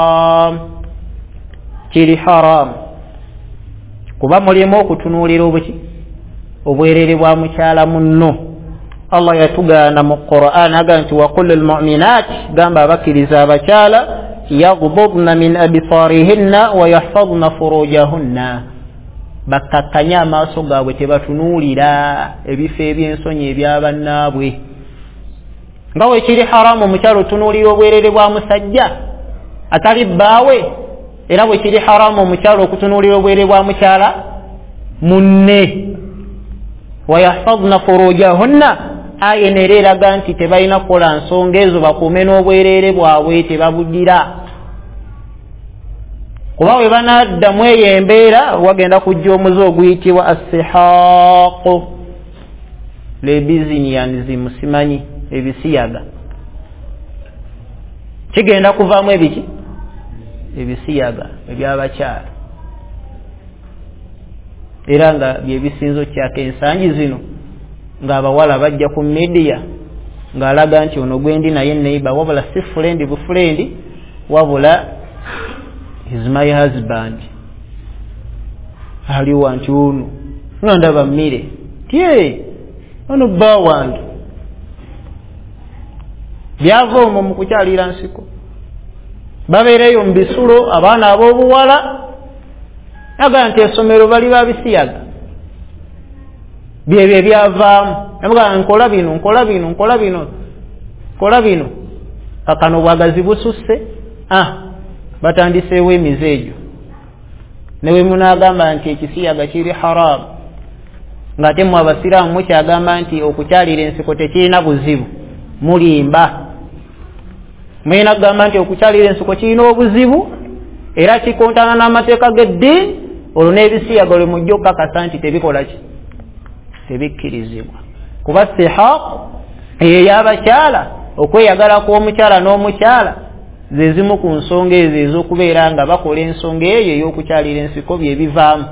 haramu kuba mulimu okutunuulira obuki obwereere bwa mukyala munno Allah yatugaana mu Qur'an aga nti waqul lilmu'minat gamba abakkiriza abakyala yaghdudna min absarihinna wa yahfazna furujahunna bakkakkanya amaaso gaabwe tebatunuulira ebifo eby'ensonyi ebyabannaabwe nga wekiri haramu omukyala otunuulira obwereere bwa musajja atali bbaawe era bwekiri haramu omukyala okutunuulira obwereere bwa mukyala munne wa yahfazna furujahunna aya neera eraga nti tebalina kukola nsonga ezo bakuume n'obwereere bwabwe tebabuddira kuba we banaddamu eyo embeera wagenda kujja omuze oguyitibwa assihaaqu lebizinianizi musimanyi ebisiyaga kigenda kuvaamu ebiki ebisiyaga ebyabakyala era nga byebisinzo kyaka ensangi zino ng'abawala bajja ku media ng'alaga nti ono gwendi naye neiba wabula si fulendi bufulendi wabula is my husband aliwo nti ono nga ndaba mmire tye ono bba wange byava omwo mu kukyalira nsiko babeereyo mu bisulo abaana ab'obuwala aga nti essomero bali babisiyaga byebyo ebyavaamu namugaa nkola bino kakano bwagazi bususse batandiseewo emize egyo newe munaagamba nti ekisiyaga kiri haramu ng'ate mu abasiraamu mukyagamba nti okukyalira ensiko tekirina buzibu mulimba mulina kugamba nti okukyalira ensiko kirina obuzibu era kikontana n'amateeka g'eddiini olwo n'ebisiyaga lwe mujja okukakasa nti tebikola ki tebikkirizibwa kuba sihaaq eyo ey'abakyala okweyagala kw'omukyala n'omukyala ze zimu ku nsonga ezo ez'okubeera nga bakola ensonga eyo ey'okukyalira ensiko bye bivaamu.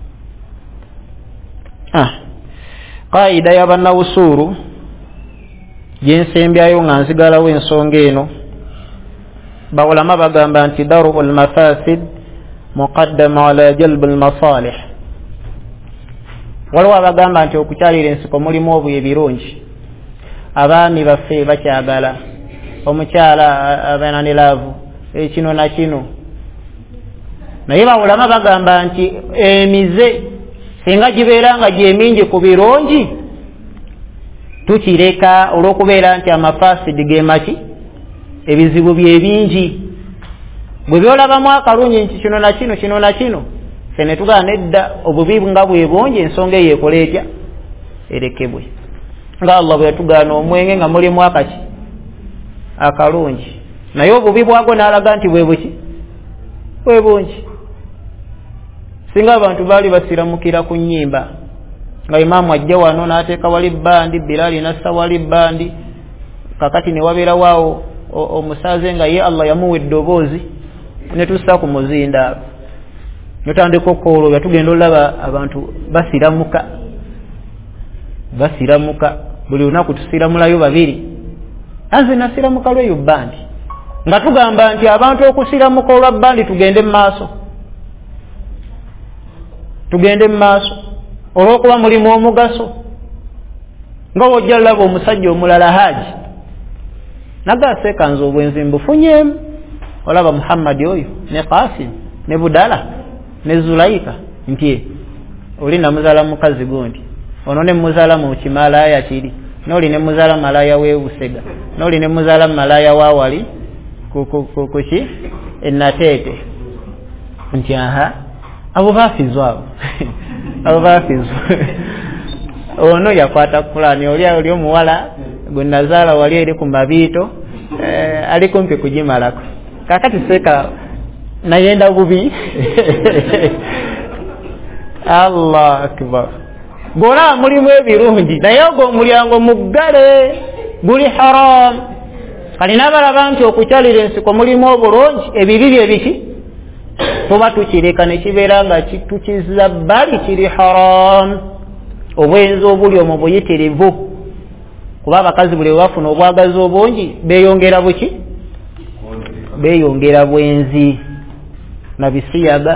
Qaida y'abannawusuulu gyensembyayo nga nzigalawo ensonga eno, bawulama bagamba nti daru almafasid muqaddama ala jalb almasalih. Waliwo abagamba nti okukyalira ensiko mulimu obuye birungi, abaami baffe bakyagala, omukyala abeera ne laavu ekino na kino. Naye bawulama bagamba nti emize singa gibeera nga gyemingi ku birungi tukireka olw'okubeera nti amafasidi gemaki ebizibu bye bingi. Bwe byolabamu akalungi nti kino na kino kino na kino, ffe ne tugaa nedda, obubi nga bwe bungi ensonga eyo ekola etya erekebwe. Nga Allah bwe yatugaana omwenge nga mulimu akaki akalungi, naye obubi bwago n'alaga nti bwe buki bwe bungi. Singa abantu baali basiramukira ku nnyimba nga imaamu ajja wano n'ateeka wali bbandi, Bilali nassa wali bbandi, kakati ne wabeera waawo omusaze nga ye Allah yamuwa eddoboozi, ne tussa ku muzindaalo notandika okukooloola, tugenda olaba abantu basiramuka buli lunaku tusiramulayo babiri. Anze nasiramuka lweyo bbandi, nga tugamba nti abantu okusiramuka olwa bbandi tugende mu maaso olw'okuba mulimu omugaso. Nga wojja laba omusajja omulala Haji nagaasa ekanzu obwenzi mbufunyemu, olaba Muhammadi oyo ne Qasim ne Budala ne Zulaika nti oli namuzaala mukazi gundi, ono ne muzaala mu kimalaya kiri, n'oli ne muzaala malaya w'Ebusega, n'oli ne muzaala malaya wa wali kuki Ennateete, nti abo baafizwa abo baafizwa. Ono yakwata fulani oli omuwala gwe nazaala wali eri ku Mabiito, ali kumpi kugimalako, kakati seka nayenda bubi. Allah akbar. Gola mulimu ebirungi naye ogwo omulyango muggale guli haram. Kalina balaba nti okukyalira ensiko mulimu obulungi, ebibi bye biki tuba tukireka ne kibeera nga tukiza bbali, kiri haram. Obwenzi obuli omwo buyitirivu, kuba abakazi buli bafuna obwagazi obungi beeyongera buki beeyongera bwenzi na bisiyaga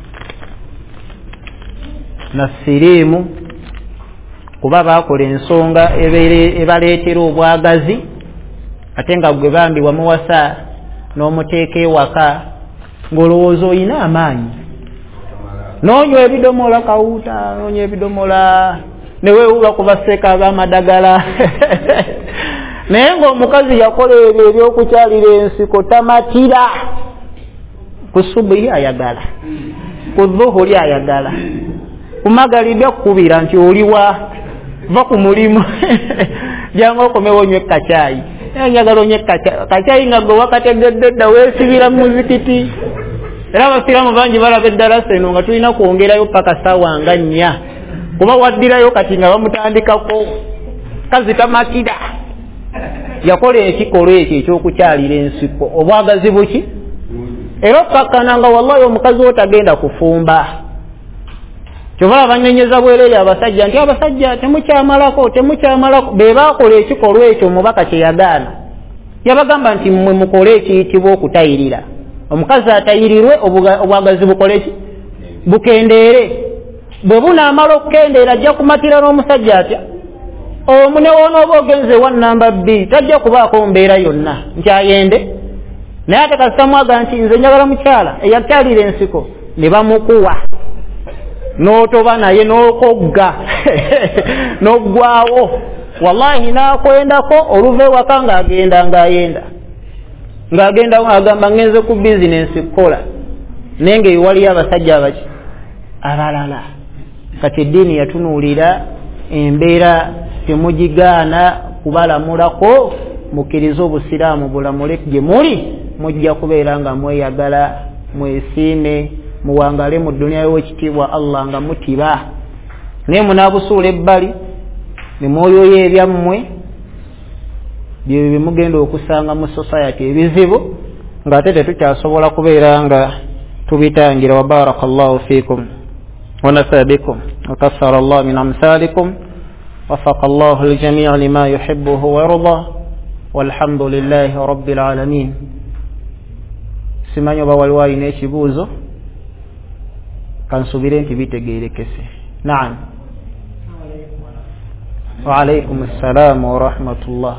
na siriimu, kuba bakola ensonga ebaleetera obwagazi, ate nga gwe bambi wamuwasa n'omuteeka ewaka ng'olowooza olina amaanyi, n'onywa ebidomola kawuta, n'onywa ebidomola ne weewuba ku baseeka ab'amadagala. Naye ng'omukazi yakola ebyo ebyokukyalira ensiko tamatira. Ku subuhi ayagala, ku dhuhuri ayagala, ku magharibi akukubira nti oliwa, va ku mulimu jangu okomewo onywe kacaayi, njagala onywe kacaayi nga gwe wakategedde dda weesibira mu muzikiti. Era abasiraamu bangi balaba eddalasa eno nga tulina kwongerayo paka ssaawa nga 4, kuba waddirayo kati nga bamutandikako. Kazi tamatira, yakola ekikolwa ekyo ekyokukyalira ensiko obwagazi buki, era okkakkana nga wallahi omukazi otagenda kufumba. Kyova abanyenyeza bwereere abasajja nti abasajja temukyamalako. Be baakola ekikolwa ekyo omubaka kye yagaana, yabagamba nti mmwe mukole ekiyitibwa okutayirira. Omukazi atayirirwe obwagazi bukole ki bukendeere. Bwe bunaamala okukendeera ajja kumatira n'omusajja atya omune wonooba ogenze wa namba 2 tajja kubaako mbeera yonna nti ayende. Naye ate kasitamwaga nti nze njagala mukyala eyakyalira ensiko, ne bamukuwa n'otoba naye n'okogga n'oggwawo, wallahi n'akwendako oluva ewaka ng'agenda agamba ngenze ku bizinensi kukola, naye nga ewaliyo abasajja abaki abalala. Kati eddiini yatunuulira embeera temugigaana kubalamulako, mukkirize obusiraamu bulamule gye muli, mujja kubeera nga mweyagala, mwesiime, muwangale mu dduniya y'ekitiibwa Allah nga mutiba. Naye munaabusuula ebbali ne mwoyoyo ebyammwe bye bimugenda okusanga mu society ebizibu ngate tetukyasobola kubeera nga tubitangira. Wa barakallahu fikum wa nafa bikum wa kathara Allah min amsalikum وفق الله الجميع لما يحبه ويرضى والحمد لله رب العالمين. simanyi oba waliwo alina ekibuuzo kansubire nti bitegeerekese. Naam. Wa alaykum assalam wa rahmatullah.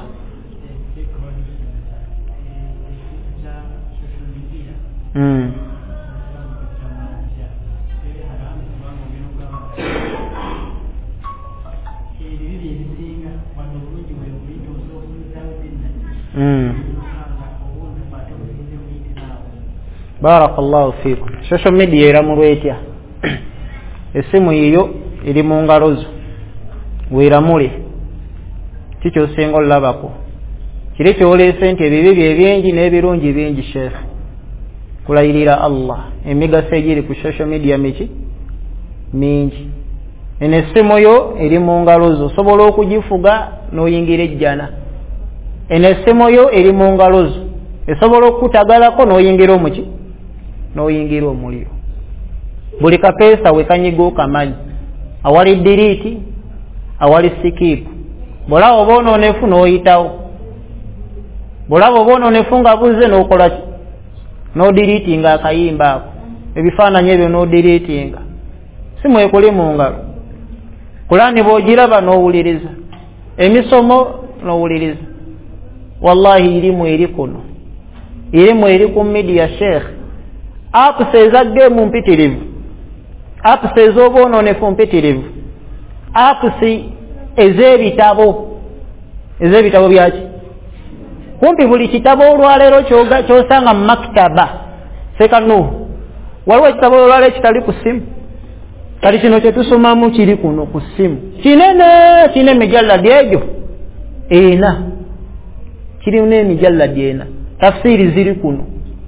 Barakallahu fikum. Social media eramulwetya esimu yiyo eri mu ngalo zo weeramule kikyo osinga olabako kiri kyoleese nti ebibi bye bingi n'ebirungi bingi. Sheikh kulayirira Allah emigaso egiri ku social media miki mingi. eno esimu yo eri mu ngalo zo osobola okugifuga n'oyingira ejjana. eno esimu yo eri mu ngalo zo esobola okutagalako n'oyingira omuki n'oyingira omuliro. buli kapeesa wekanyiga okamanyi awali diriti awali sikiipu. bwolaba oba onoonefu n'oyitawo, bwolaba oba onoonefu nga buze n'okola ki n'odiriitinga akayimba ako, ebifaananyi ebyo n'odiriitinga. si mwekuli mu ngalo. Kulaani bw'ogiraba n'owuliriza, emisomo n'owuliriza. wallahi irimu eri kuno, irimu eri ku media. Sheikh apps eza gemu mpitirivu, apps ez'obwononefu mpitirivu, apps ez'ebitabo byaki. kumpi buli kitabo olwaleero kyosanga mu maktaba sekanu waliwo ekitabo olwaleero kitali ku simu. kati kino kyetusomamu kiri kuno ku simu kinene, kine emijalladi egyo ena, kiri n'emijalladi ena. tafsiri ziri kuno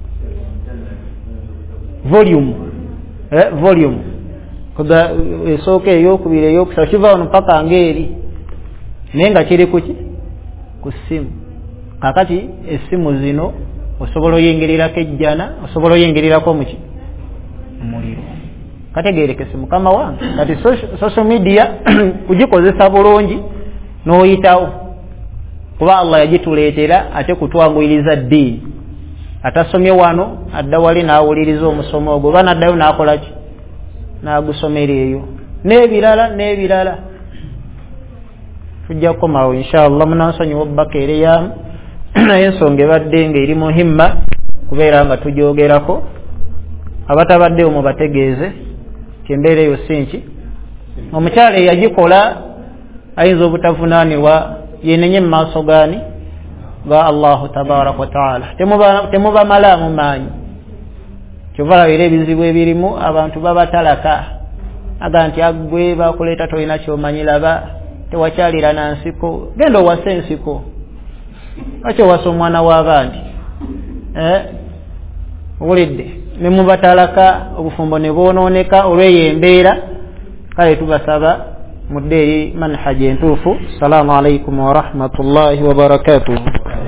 volume kuga esooka eyokubiri eyokusaba kiva wano paka ngeri naye nga kiri kuki ku simu. kakati esimu zino osobola oyingirirako ejjana, osobola oyingirirako muki omuliro. kategeerekese mukama wange. kati social media kugikozesa bulungi n'oyitawo, kuba Allah yagituleetera ate kutwanguyiriza ddiini. atasomye wano adda wali n'awuliriza omusomo ogwo, oba n'addayo n'akola ki n'agusomera eyo, n'ebirala. tujja kukomawo inshallah munansonyiwa obbaka ereyamu naye ensonga ebadde nga eri muhimma kubeera nga tujoogerako. abatabaddewo mubategeeze kyembeera eyo sinki. omukyala eyagikola ayinza obutavunaanibwa yenenye mu maaso gaani ga Allahu tabaraka wa taala. temuba malaamu maanyi. kyova labira ebizibu ebirimu abantu babatalaka aga nti agwe bakuleeta tolina kyomanyiraba, tewakyalira na nsiko, genda owasa ensiko. lwaki owasa omwana w'abandi? owulidde ne mubatalaka obufumbo ne bwonooneka olw'eyo embeera. kale tubasaba mudde eri manhaji entuufu. Assalamu alaikum wa rahmatullahi wa barakatuh.